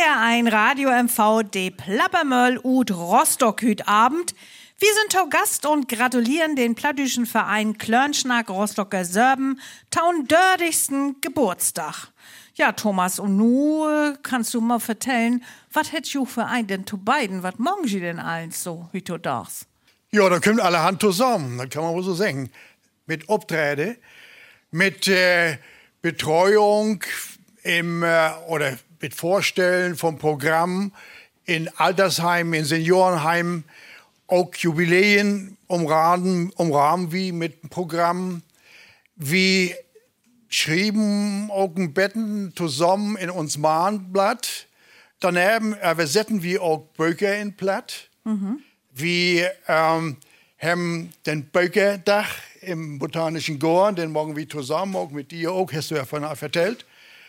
R eins Radio M V, de Plappermöll ut Rostock hüt Abend. Wir sind tau Gast und gratulieren den plattdütschen Verein Klörnschnack Rostocker Sörben taun dördigsten Geburtstag. Ja, Thomas, und nu äh, kannst du mal vertellen, was hätt ju Verein denn zu beiden? Was morgen sie denn eins so, wie du das? Ja, da kommt alle Hand zusammen, das kann man wohl so sagen. Mit Obträde, mit äh, Betreuung im, äh, oder mit Vorstellen vom Programm in Altersheimen, in Seniorenheimen, auch Jubiläen umrahmen, umrahmen wie mit Programm, wie schrieben auch ein Betten zusammen in uns Mahnblatt. Daneben übersetzen wir auch Bücher in Platt. Mhm. Wir ähm, haben den Bücherdach im Botanischen Garten, den morgen wir zusammen, auch mit dir auch, hast du ja von erzählt.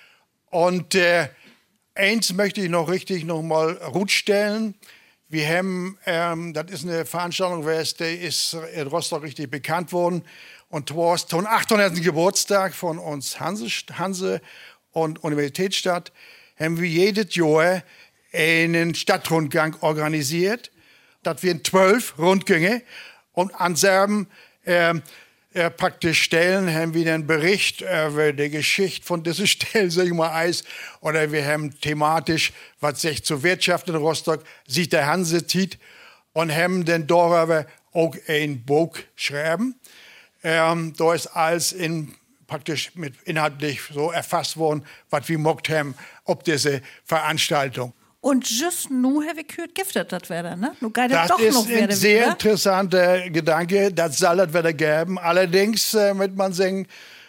Und äh, eins möchte ich noch richtig noch mal rutstellen. Wir haben, ähm, das ist eine Veranstaltung, die ist in Rostock richtig bekannt worden. Und zwar zum achthundertsten Geburtstag von uns Hanse, Hanse und Universitätsstadt haben wir jedes Jahr einen Stadtrundgang organisiert. Das wären zwölf Rundgänge. Und an selben ähm, äh, praktisch Stellen haben wir einen Bericht über die Geschichte von dieser Stelle, sag ich mal, Eis. Oder wir haben thematisch, was sich zur Wirtschaft in Rostock sieht der Hanse zieht. Und haben dann darüber auch ein Buch geschrieben. Ähm, da ist alles in, praktisch mit inhaltlich so erfasst worden, was wir mockt haben, ob diese Veranstaltung. Und just nu habe ich gehört, giftet das wieder, ne? Nu geht das doch ist noch ein sehr wieder. Interessanter Gedanke, das soll das wieder geben. Allerdings, äh, mit man sagen,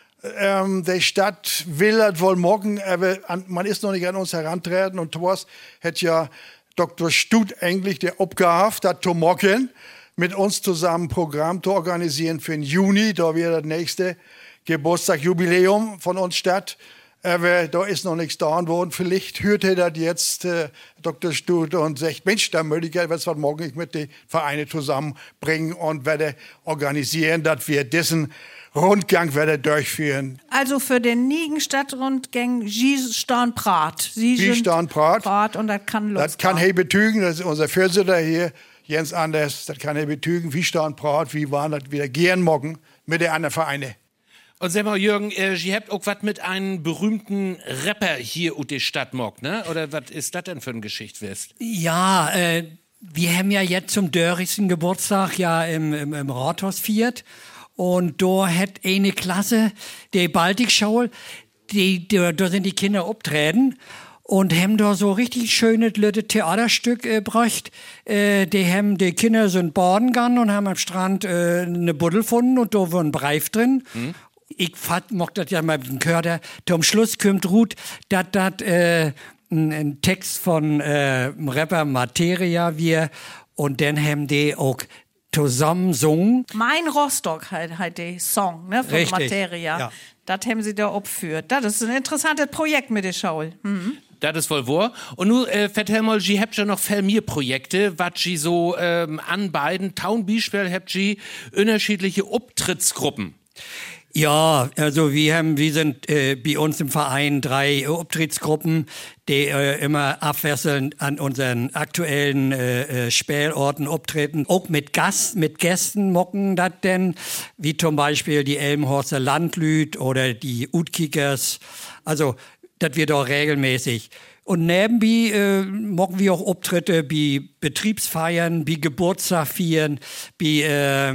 ähm, die Stadt will das wohl morgen, aber an, man ist noch nicht an uns herantreten. Und Thors hat ja Doktor Stut eigentlich der Aufgabe, das zu morgen mit uns zusammen ein Programm zu organisieren für den Juni. Da wird das nächste Geburtstagsjubiläum von uns statt. Aber da ist noch nichts da worden. Vielleicht hört er das jetzt, äh, Doktor Stut, und sagt, Mensch, da möchte ich etwas, was morgen ich mit den Vereinen zusammenbringen und werde organisieren, dass wir diesen Rundgang werde durchführen. Also für den nigen Stadtrundgang Giestorn Prat. Giestorn Prat. Prat. Und das kann los. Das kann er betügen, das ist unser Vorsitzender hier, Jens Anders, das kann er betügen, wie Giestorn Prat, wie waren das wieder gern morgen mit den anderen Vereinen. Und sag mal, Jürgen, äh, ihr habt auch was mit einem berühmten Rapper hier ut die Stadt mockt, ne? Oder was ist das denn für eine Geschichte, wisst? Ja, äh, wir haben ja jetzt zum dörrigsten Geburtstag ja im, im, im Rathaus viert. Und da hat eine Klasse, die Baltikschule, die, die, da sind die Kinder obtreten und haben da so richtig schönes Theaterstück äh, gebracht. Äh, die haben, die Kinder sind baden gegangen und haben am Strand äh, eine Buddel gefunden und da war ein Breif drin. Mhm. Ich mochte das ja mal mit dem Körder. Zum Schluss kommt Ruth, dass das äh, ein, ein Text von äh, Rapper Materia wir und dann haben die auch zusammen singen. Mein Rostock halt, halt der Song, ne, von Richtig, Materia. ja. Das haben sie da aufgeführt. Das ist ein interessantes Projekt mit der Schaul. Mhm. Das ist wohl wahr. Und nun, äh, vertell mal, Sie habt schon noch viel mehr Projekte, was Sie so ähm, an beiden Taun Beispiel habt Sie unterschiedliche Auftrittsgruppen. Ja, also wir haben, wir sind äh, bei uns im Verein drei Auftrittsgruppen, die äh, immer abwechselnd an unseren aktuellen äh, äh, Spielorten auftreten. Auch mit Gast, mit Gästen mocken das denn, wie zum Beispiel die Elmhorster Landlüd oder die Utkickers. Also das wird auch regelmäßig. Und nebenbei äh, mocken wir auch Auftritte bei Betriebsfeiern, bei Geburtstagfeiern, bei äh,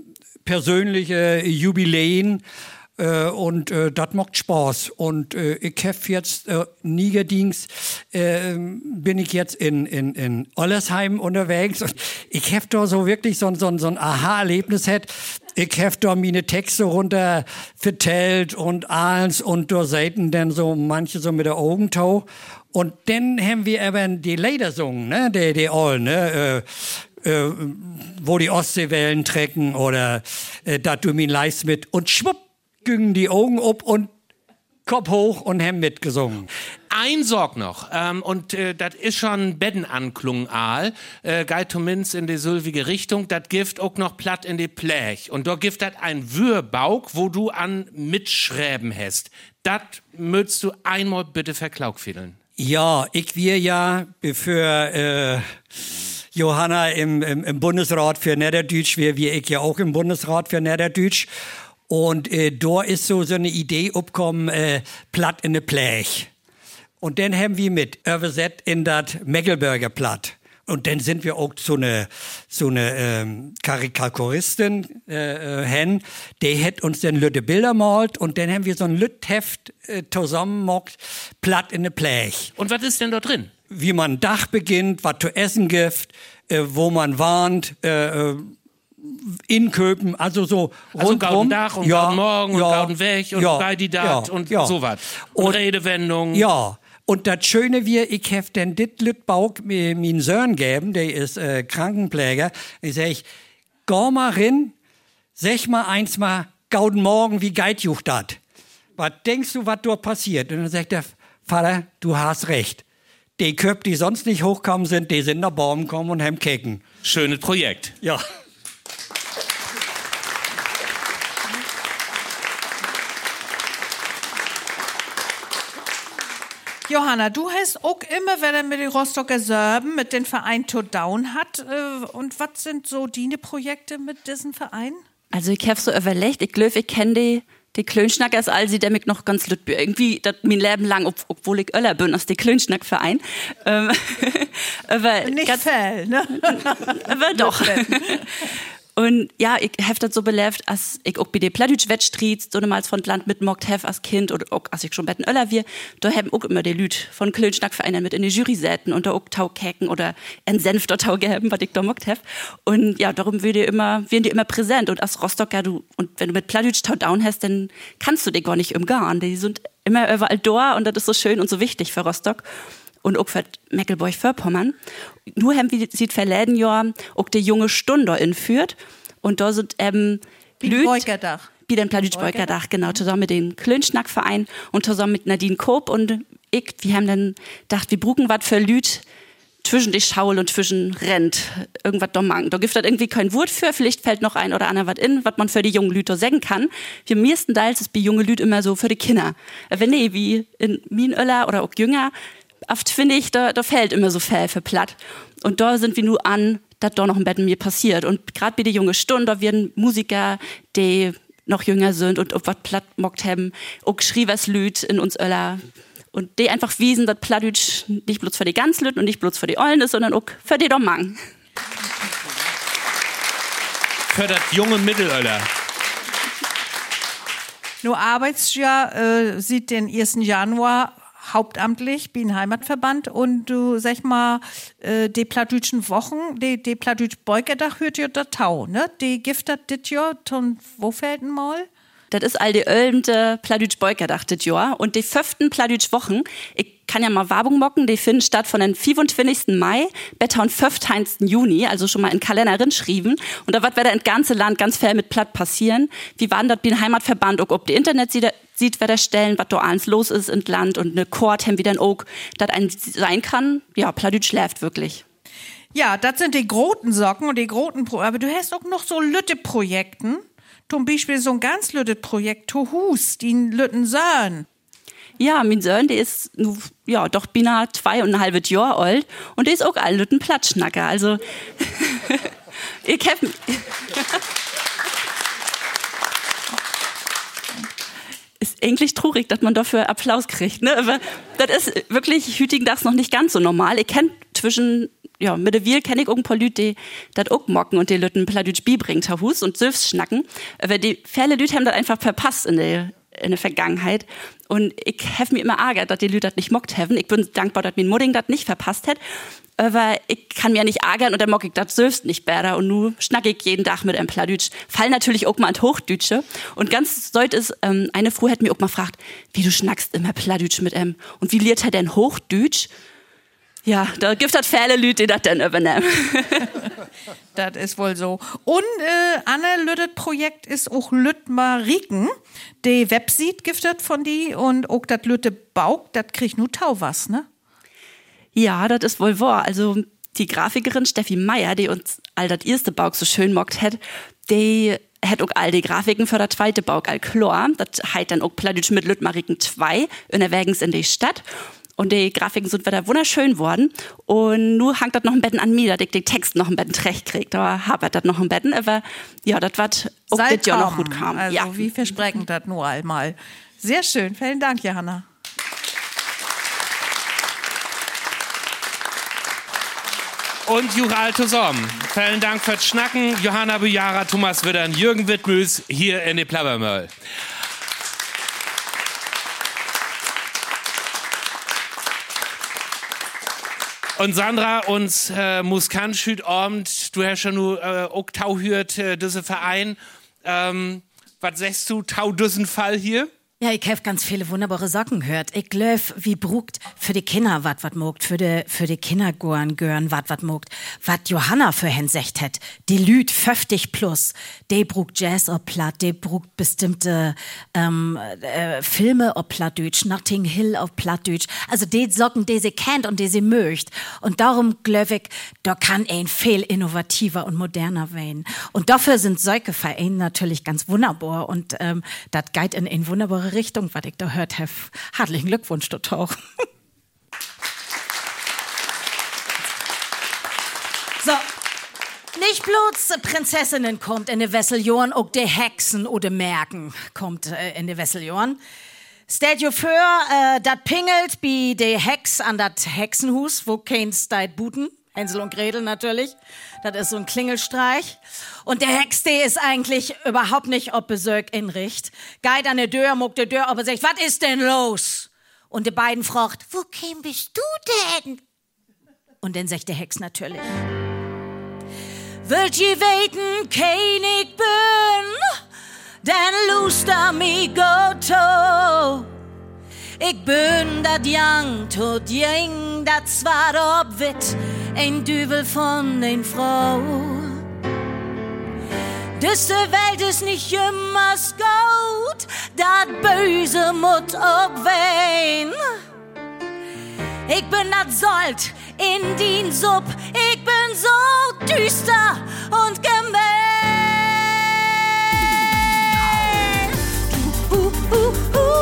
persönliche Jubiläen äh, und äh, das macht Spaß. Und äh, ich habe jetzt äh, niegedings äh, bin ich jetzt in, in, in Ollersheim unterwegs und ich habe da so wirklich so, so, so ein Aha-Erlebnis. Ich habe da meine Texte runter vertellt und alles und da seiten dann so manche so mit der Augentau. Und dann haben wir aber die Lieder gesungen, ne, die, die Ollen, ne, äh, Äh, wo die Ostseewellen trecken oder äh, dat du min leist mit und schwupp gingen die Augen ob und Kopf hoch und haben mitgesungen. Ein Sorg noch, ähm, und äh, das ist schon Beddenanklung aal, äh, geht zumindest in die sylvige Richtung, das gibt auch noch platt in die Pläch. Und da gibt das ein Würbauk, wo du an mitschreiben hast. Das möchtest du einmal bitte verklaugfädeln. Ja, ich wir ja, bevor äh, Johanna im, im, im Bundesrat für Niederdeutsch, wir wir ich ja auch im Bundesrat für Niederdeutsch. Und äh, da ist so, so eine Idee aufgekommen, äh, platt in der Plech. Und dann haben wir mit übersetzt in das Mecklenburger Platt. Und dann sind wir auch so eine, so eine ähm, Karikaturistin äh, hen, die hat uns dann Lütte Bilder malt und dann haben wir so ein Lüttheft äh, zusammengemacht, platt in der Plech. Und was ist denn da drin? Wie man ein Dach beginnt, was zu essen gibt, äh, wo man warnt, äh, Inköpen, also so also rundrum. Gauden Dach und ja, Gauden Morgen und ja, Gauden Weg und ja, Geididat ja, und ja. sowas. Und, und Redewendungen. Ja. Und das Schöne wir, ich hef denn dit Lütbauk mir min Söhn geben, der ist äh, Krankenpfleger. Ich sag ich, geh mal rin, sag mal eins mal, gauden Morgen, wie geit juch dat? Was denkst du, was dort passiert? Und dann sagt der Vater, du hast recht. Die Köpfe, die sonst nicht hochkommen sind, die sind nach Baum gekommen und haben Kecken. Schönes Projekt. Ja. Johanna, du hast auch immer, wenn er mit den Rostocker Serben, mit dem Verein To Down hat. Äh, und was sind so deine Projekte mit diesem Verein? Also ich habe so überlegt, ich glaube, ich kenne die, die Klönschnackers, als sie mich noch ganz lüt bin. Irgendwie, das mein Leben lang, ob, obwohl ich Öller bin, aus dem Klönschnack-Verein. Ähm, aber Nicht ganz, Fell, ne? aber doch. Und ja, ich hab das so belebt, als ich auch bei der Plattdeutsch Wettstrieds, so damals von Land mitmockt hab als Kind, oder auch als ich schon bei den Öller wir, da haben auch immer die Lüd von Klönschnack-Vereinen mit in die Jury säten und da auch Taukäken oder ein Senf da Tau geben, was ich da mockt hab. Und ja, darum wird die immer, werden die immer präsent. Und als Rostocker, du, und wenn du mit Plattdeutsch Tau down hast, dann kannst du dich gar nicht umgehen. Die sind immer überall da und das ist so schön und so wichtig für Rostock. Und auch für Mecklenburg-Vorpommern. Nur haben wir sieht verleden Jahr auch die junge Stunde inführt. Und da sind eben Wie Beukerdach. Wie den Plattdeutsch Beukerdach, genau. Zusammen mit dem Klönschnack-Verein und zusammen mit Nadine Koop und ich. Wir haben dann gedacht, wir brauchen was für Lüd zwischen die Schaul und zwischen Rent. Irgendwas da mang. Da gibt es irgendwie kein Wort für. Vielleicht fällt noch ein oder andere was in, was man für die jungen Lüd sagen kann. Wir meisten Teils ist bei jungen Lüd immer so für die Kinder. Wenn nee, wie in Minöller oder auch jünger, oft finde ich, da, da fällt immer so viel für platt. Und da sind wir nur an, dass da noch ein Bett mit mir passiert. Und gerade bei der jungen Stunde, da werden Musiker, die noch jünger sind und auch was platt mockt haben, auch Schrieverslüd in uns Öller. Und die einfach wiesen, dass Plattdeutsch nicht bloß für die Ganzlüt und nicht bloß für die Ollen ist, sondern auch für die Domang. Für das junge Mittelöller. Nur Arbeitsjahr äh, sieht den ersten Januar hauptamtlich bin Heimatverband und du sag mal äh, die plattdeutschen Wochen, die die plattdeutsch Beukerdach hört ja da Tau, ne? Die giftet dit Jahr ton wo fällt mal? Das ist all die ölmte Plattdeutsch Beukerdach dit Jahr und die fünften Plattdeutsch Wochen, ich kann ja mal Werbung mocken, die finden statt von den fünfundzwanzigsten Mai bis und fünfzehnten Juni, also schon mal in den Kalender schrieben. Und da wird wieder im ganzen Land ganz viel mit Platt passieren. Wie war denn das beim Heimatverband, auch ob die Internet sieht, sieht wer da stellen, was da alles los ist im Land und eine Chord haben wir dann auch, das ein sein kann. Ja, Plattdeutsch schläft wirklich. Ja, das sind die großen Socken und die großen Pro, aber du hast auch noch so Lütte-Projekten. Zum Beispiel so ein ganz Lütte-Projekt, Tohus, die Lütten Söhn. Ja, mein Sohn, der ist ja doch bina zwei und ein halbes Jahr alt und der ist auch ein Lütten Plattschnacker. Also ich hab ist eigentlich traurig, dass man dafür Applaus kriegt, ne? Aber das ist wirklich hütigen das noch nicht ganz so normal. Ich kenn zwischen ja, mit der Wiel kenne ich auch ein paar Leute, die das auch mocken und die Leute Plattdeutsch bibringen, Tahus und Söfs schnacken. Aber die viele Leute haben das einfach verpasst in der, in der Vergangenheit. Und ich habe mir immer ärgert, dass die Leute das nicht mockt haben. Ich bin dankbar, dass mein Mudding das nicht verpasst hat. Aber ich kann mir nicht ärgern und dann mock ich das Söfs nicht besser. Und nu schnack ich jeden Tag mit einem Plattdeutsch. Fall natürlich auch mal an Hochdeutsche. Und ganz sollte es, ähm, eine Frau hat mir auch mal gefragt, wie du schnackst immer Plattdeutsch mit einem. Und wie lehrt er denn Hochdeutsch? Ja, da gibt es viele Leute, die das dann übernehmen. Das ist wohl so. Und äh, Anne Lüttet Projekt ist auch Lüttmariken. Die Website gibt es von die und auch das Lütte Bauk, das kriegt nur Tau was, ne? Ja, das ist wohl wahr. Also die Grafikerin Steffi Meier, die uns all das erste Bauk so schön mockt hat, die hat auch all die Grafiken für das zweite Bauk all Chlor. Das heißt dann auch Plattdeutsch mit Lüttmariken zwei, in der Wägens in die Stadt. Und die Grafiken sind wieder wunderschön worden. Und nun hangt das noch ein Betten an mir, dass ich den Text noch ein Betten recht kriegt. Aber hab das noch ein Betten, aber ja, das was auch das Jahr noch gut kam. Also ja. wie versprechend das nur einmal. Sehr schön, vielen Dank, Johanna. Und Jural zusammen. Vielen Dank fürs Schnacken. Johanna Bujara, Thomas Wittern, Jürgen Wittmüß hier in die Plabbermöll. Und Sandra, uns äh, Muskant schüt Abend, du hast ja nur äh, auch Tau hört, äh, diese Verein. Ähm, was sagst du, Tau diesen Fall hier? Ja, ich hab ganz viele wunderbare Sachen gehört. Ich glaub, wie brugt für die Kinder wat wat mogt, für die, für die Kinder gören gören wat wat mogt, wat Johanna für hen secht het. Die Lüd fünfzig plus, die brugt Jazz ob Platt, die brugt bestimmte ähm, äh, Filme ob Plattdeutsch, Notting Hill auf Plattdeutsch. Also die Socken, die sie kennt und die sie möcht. Und darum glaub ich, da kann ein viel innovativer und moderner werden. Und dafür sind solche Vereine natürlich ganz wunderbar und ähm, das geht in eine wunderbare Richtung, was ich da hört habe. Herzlichen Glückwunsch, dort auch. So, nicht bloß Prinzessinnen kommt in die Wesseljorn, auch die Hexen oder Merken kommt äh, in die Wesseljorn. Stellt ihr vor, äh, dat pingelt wie die Hex an dat Hexenhus, wo keins deit buten. Hänsel und Gretel natürlich. Das ist so ein Klingelstreich. Und der Hex, der ist eigentlich überhaupt nicht ob Besög in Richt. Geht an der Tür, muckt die Tür, aber sagt, was ist denn los? Und die beiden fragt, wo käm bist du denn? Und dann sagt der Hex natürlich, Wollt ihr weten, kein ich bin, dann luster mi go to. Ich bin dat Young, tot jeng, dat zwar ob wit, ein Dübel von ein Frau. Diese Welt ist nicht immer gut, dat böse Mut ob wein. Ich bin dat Sold in din Supp, ich bin so düster und gemein. Uh, uh, uh, uh.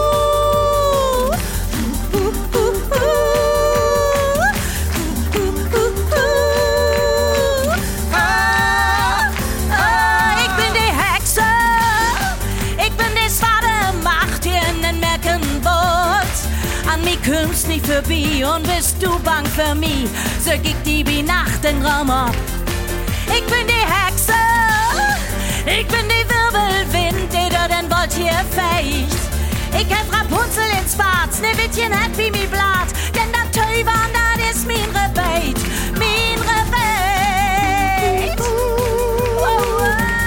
Kümmst nicht für bi und bist du bang für mi, so ich die bi Nacht den Raum ab. Ich bin die Hexe, ich bin die Wirbelwind, die da den Bolt hier feicht. Ich hab Rapunzel ins Bad, Sneewittchen hat wie mi Blatt, denn dat Töiwan, dat ist min Rebeit, min Rebeit. Oh, oh.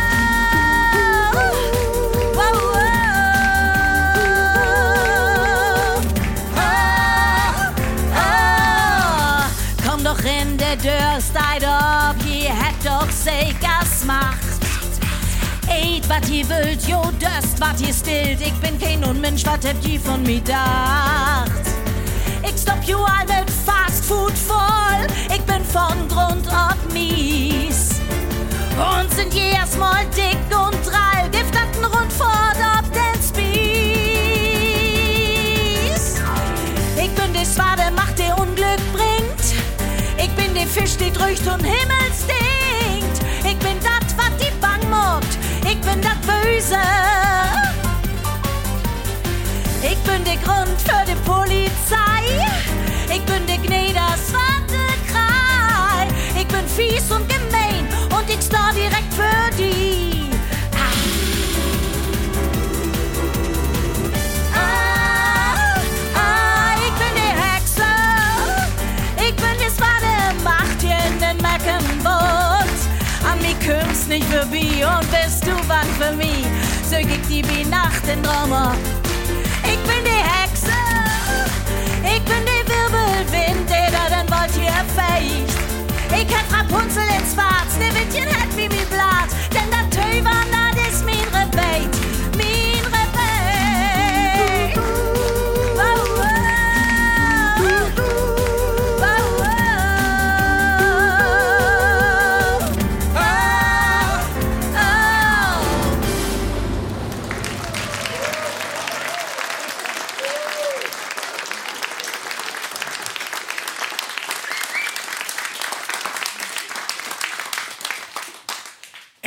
In der Dörr steigt ob, je hätt doch Segas Macht. Eid, wat ihr wollt, jo döst, wat ihr stillt. Ich bin kein Unmensch, wat habt ihr von mir dacht? Ich stopp ju all mit Fast Food voll, ich bin von Grund ab mies. Und sind je erstmal dick und drall, giftaten Rundfort ab den Spieß. Ich bin die Schwade, Macht, der Unglück bringt. Ich bin der Fisch, die drückt und Himmel stinkt. Ich bin dat, wat die Bang mockt. Ich bin dat Böse. Ich bin der Grund für die Polizei. Ich bin der Gneders Wartekrei. Ich bin fies und gemein und ich steh direkt für die. Ah. Ah, ah, ich bin die Hexe. Ich bin die Swade, Macht hier in den Meckenboot. An mich kümmst nicht für bi und bist du bang für mi, so ich die bi Nacht in Drama. Ich bin die Hexe, ich bin die Wirbelwind, der da den Bolt hier feicht. Ich hab Rapunzel ins Bad, Sneewittchen hat wie mi Blatt, denn dat Töiwan, dat ist min Rebeit, min Rebeit. Wow, wow.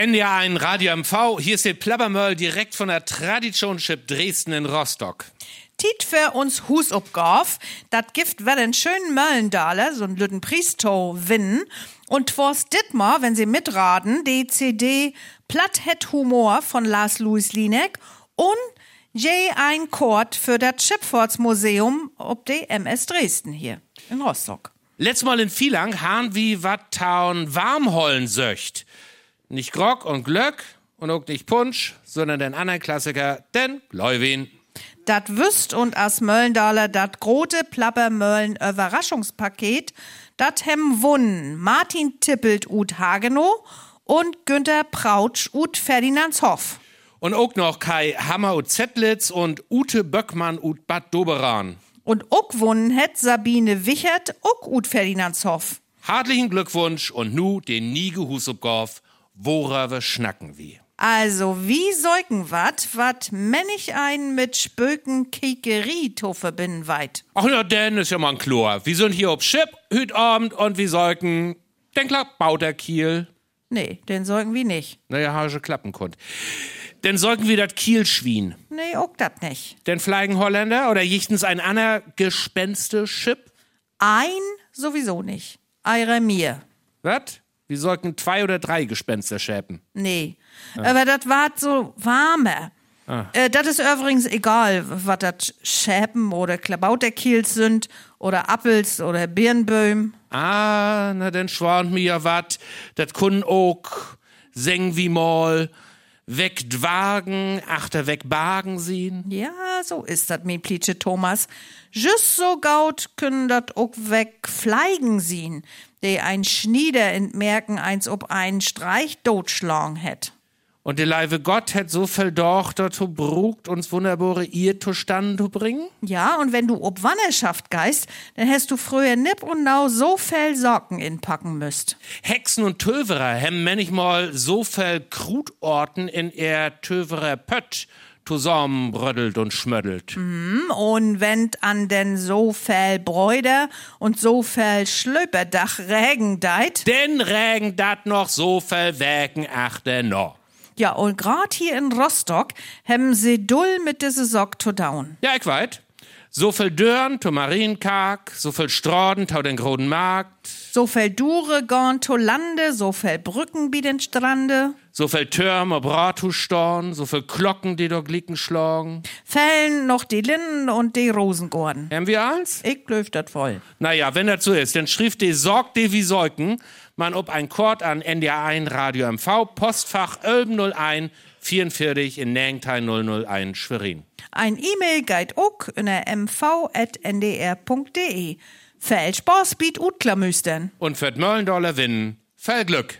N D R eins Radio M V, hier ist der Plappermöll direkt von der Traditionship Dresden in Rostock. Tiet für uns Hus obgauf, dat Gift wel einen schönen Möllendaler, so ein lütten Priesto winnen. Und vors Dittmar, wenn sie mitraten, die C D Platthead Humor von Lars Louis Linek und je ein Chord für das Schipforts Museum ob de M S Dresden hier in Rostock. Letztes Mal in Vielang haben wir wat taun Warmhollen söcht. Nicht Grog und Glöck und auch nicht Punsch, sondern den anderen Klassiker, den Gleuwin. Dat wüsst und as Möllendaler dat grote Plappermöllen Überraschungspaket, dat hem wunnen Martin Tippelt ut Hagenow und Günter Prautsch ut Ferdinandshoff. Und auch noch Kai Hammer ut Zettlitz und Ute Böckmann ut Bad Doberan. Und auch wunnen het Sabine Wichert auch ut Ferdinandshoff. Herzlichen Glückwunsch und nu den Nige Husubgorf, worüber schnacken wir. Also, wie säugen wat, wat männig ein mit Spöken Kekerie to verbinden weit? Ach ja, denn ist ja mal ein Chlor. Wir sind hier ob Schiff, hüt Abend und wir säugen, den klappt Bauterkiel. Nee, den säugen wir nicht. Naja, habe ich klappen konnt. Denn säugen wir dat Kielschwien. Nee, auch dat nicht. Den Fleigen Holländer oder jichtens ein ander Gespenste Schipp? Ein sowieso nicht. Eire mir. Was? Wir sollten zwei oder drei Gespenster schäpen. Nee, ah. aber das war so warmer. Ah. Äh, das ist übrigens egal, was das Schäpen oder Klabauterkiels sind oder Appels oder Birnböhm. Ah, na dann schwant mir ja wat. Das können auch seng wie mal wegdwagen, achter wegbagen sehen. Ja, so ist das, mein Plitsche Thomas. Just so gaut können dat auch wegfleigen sehen, die ein Schnieder entmerken, eins ob einen Streich totschlagen hätt. Und der leibe Gott hätt so viel doch dazu brugt, uns wunderbare ihr zustande zu bringen? Ja, und wenn du ob Wannerschaft geist, dann hast du früher nipp und nau so viel Socken inpacken müsst. Hexen und Töverer haben manchmal so viel Krutorten in er Töverer Pött zusammenbrödelt und schmöddelt. Mm, und wenn an den so viel Bräuder und so viel Schlöperdach Regen deit. Den Regen dat noch so viel Wägen achter noch. Ja, und grad hier in Rostock haben sie dull mit diese Sock to down. Ja, ich weit. So viel Dörren to Marienkark, so viel Straden tau den großen Markt. So viel Dure gorn to Lande, so viel Brücken bi den Strande. So viel Türme Brathustorn, so viel Glocken, die dort liegen schlagen. Fällen noch die Linden und die Rosengorn. Haben wir eins? Ich glöf dat voll. Naja, wenn das so ist, dann schrieb die Sorg die wie Säuken, man ob ein Chord an N D R eins Radio M V, Postfach Ölben null eins vierundvierzig in Nengteil null null eins Schwerin. Ein E-Mail geht auch unter m v at n d r punkt d e. Viel Spaß biet Utklamüstern. Und für Möllendollar winnen, viel Glück.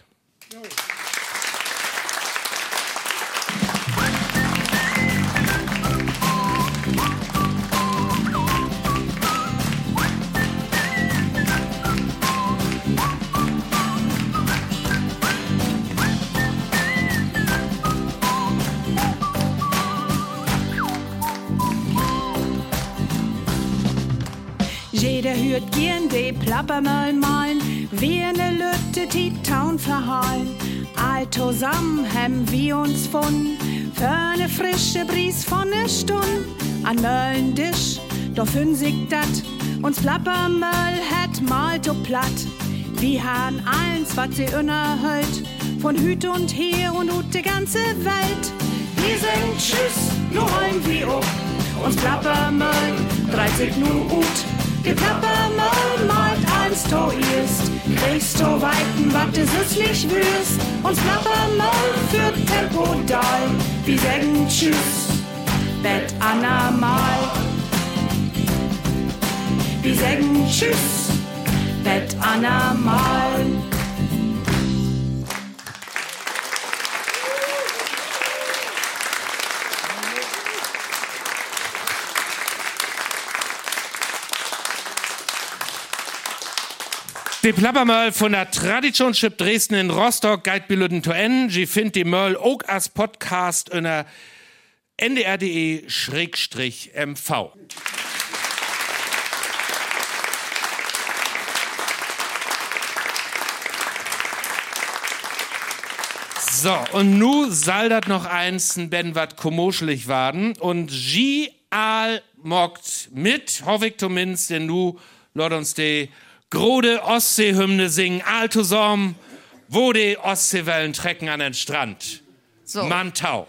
Jeder hört gern de Plappermöll malen, wir ne Lütte die Town verhalen. All zusammen haben wir uns gefunden, für ne frische Bries von ne Stund. An Möllendisch, doch fünfzig dat, uns Plappermöll het mal to platt. Wir han eins, wat sie unerhält, von Hüt und Her und ut de ganze Welt. Wir sagen Tschüss, nu heim wir up, uns Plappermöll, dreißig nu ut. Die Plappermöll malt eins to erst, kriegst to weiten, wat du süßlich wirst. Uns Plappermöll für Tempo Dal, wir sagen Tschüss, Bet Anna mal. Wir sagen Tschüss, Bet Anna mal. Die Plappermöll von der Traditionship Dresden in Rostock geht biluden to en. Sie findet die Möll auch als Podcast unter n d r punkt d e Schrägstrich M V. So, und nu soll dat noch eins ein Ben wat komoschelig werden. Und G al mockt mit, hoffe ich zumindest, denn nu lot uns die grode Ostseehymne singen, all zusammen, wo die Ostseewellen trecken an den Strand. So. Mantau.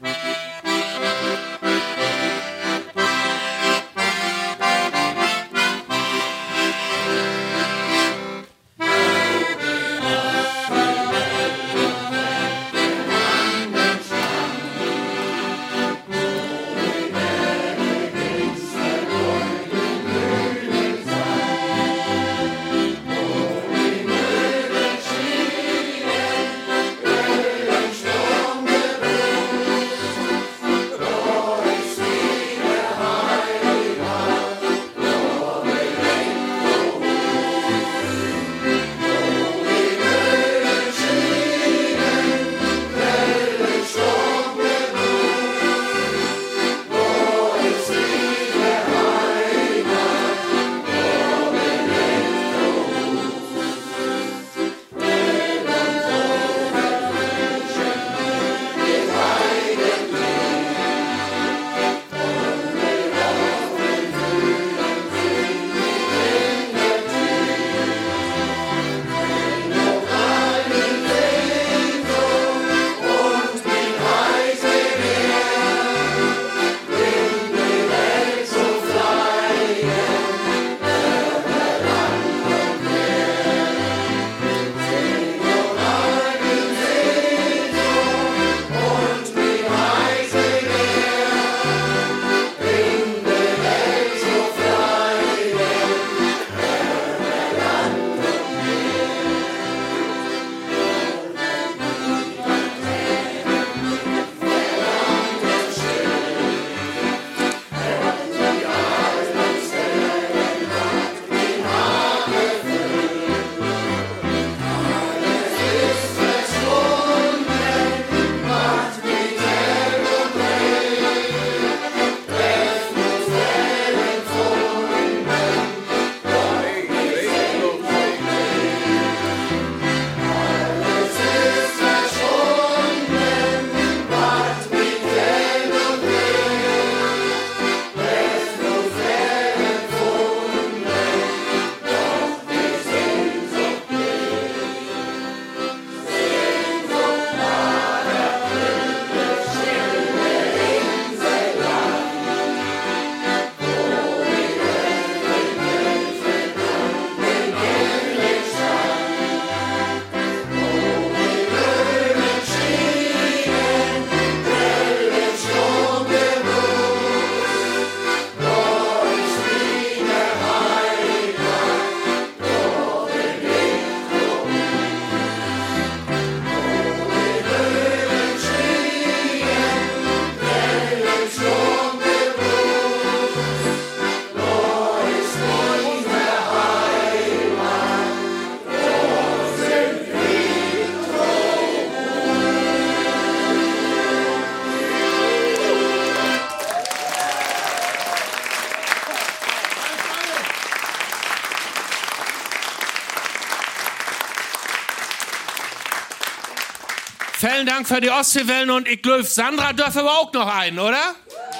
Vielen Dank für die Ostseewellen und ich glaube, Sandra dürfen wir auch noch einen, oder?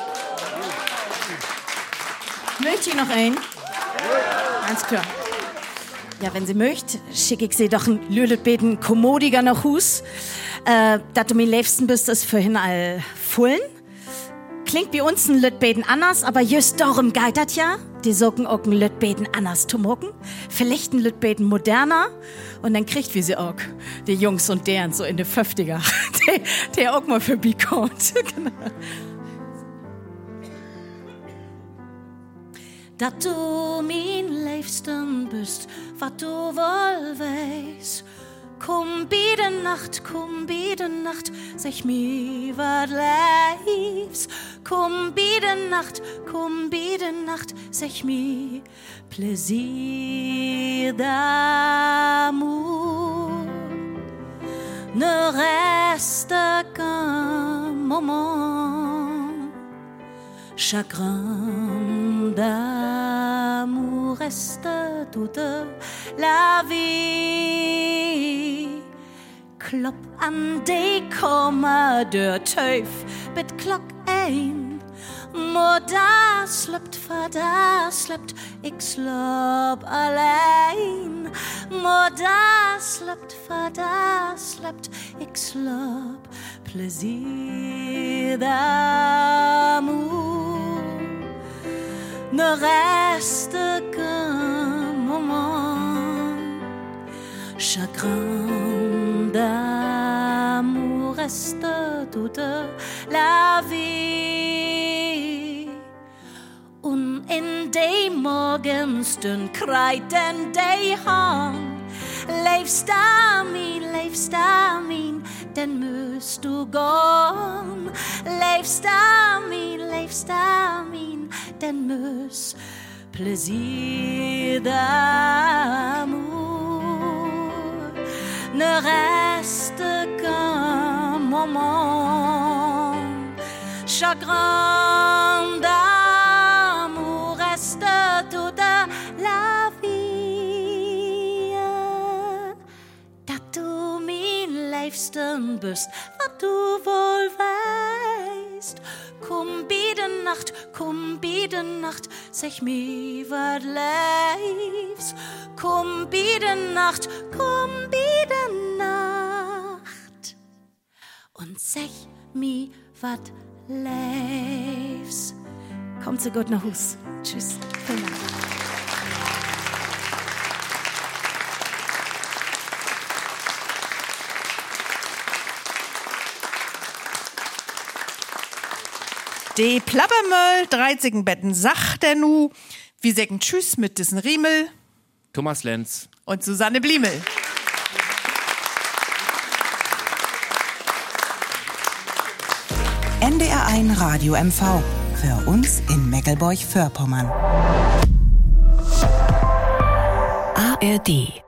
Möchte ich noch einen? Ganz klar. Ja, wenn sie möcht, schicke ich sie doch ein Lülletbeten Kommodiger nach Hus. Äh, dass du mir liebsten bist, ist vorhin all Fullen. Klingt bei uns ein Lütbeten anders, aber just darum geht das ja. Die socken auch ein Lütbeten anders zu mucken. Vielleicht ein Lütbeten moderner. Und dann kriegt wir sie auch, die Jungs und deren so in den fünfziger. der, der auch mal für kommt. Genau. Dat du mein Liebsten bist, wat du wohl weißt. Komm bitte Nacht, komm bitte Nacht, sag mir wat liebst. Komm bitte Nacht, komm bitte Nacht, sag mir plaisir d'amour ne reste qu'un moment. Chagrin d'amour reste toute la vie. Klopp an die Kommer der Teuf, bit Glock ein. Mo da slöpt, fa da slöpt, ich slöp allein. Mo da slöpt, fa da slöpt, ich slöp Plaisir d'amour. Ne reste qu'un moment, chagrin d'amour reste toute la vie. Und in de Morgenstund kreiten de Hang, leefst da min, leefst da min, den müsst du gehen. Leefst da min, leefst da min, den müsst Plaisir d'amour. Ne reste qu'un moment, chagrin d'amour reste toute la vie. Dat du min liefsten bist, wat du wohl weißt. Komm biede Nacht, komm biede Nacht, sag mi wat leifst. Komm biede Nacht, komm biede Nacht und sag mi wat leifst. Kommt so gut nach Hus. Tschüss. Vielen Dank. Die Plappermöll, dreizigen Betten, sagt er nu. Wir sagen Tschüss mit diesen Riemel. Thomas Lenz. Und Susanne Bliemel. N D R eins Radio M V. Für uns in Meckelburg-Vorpommern. A R D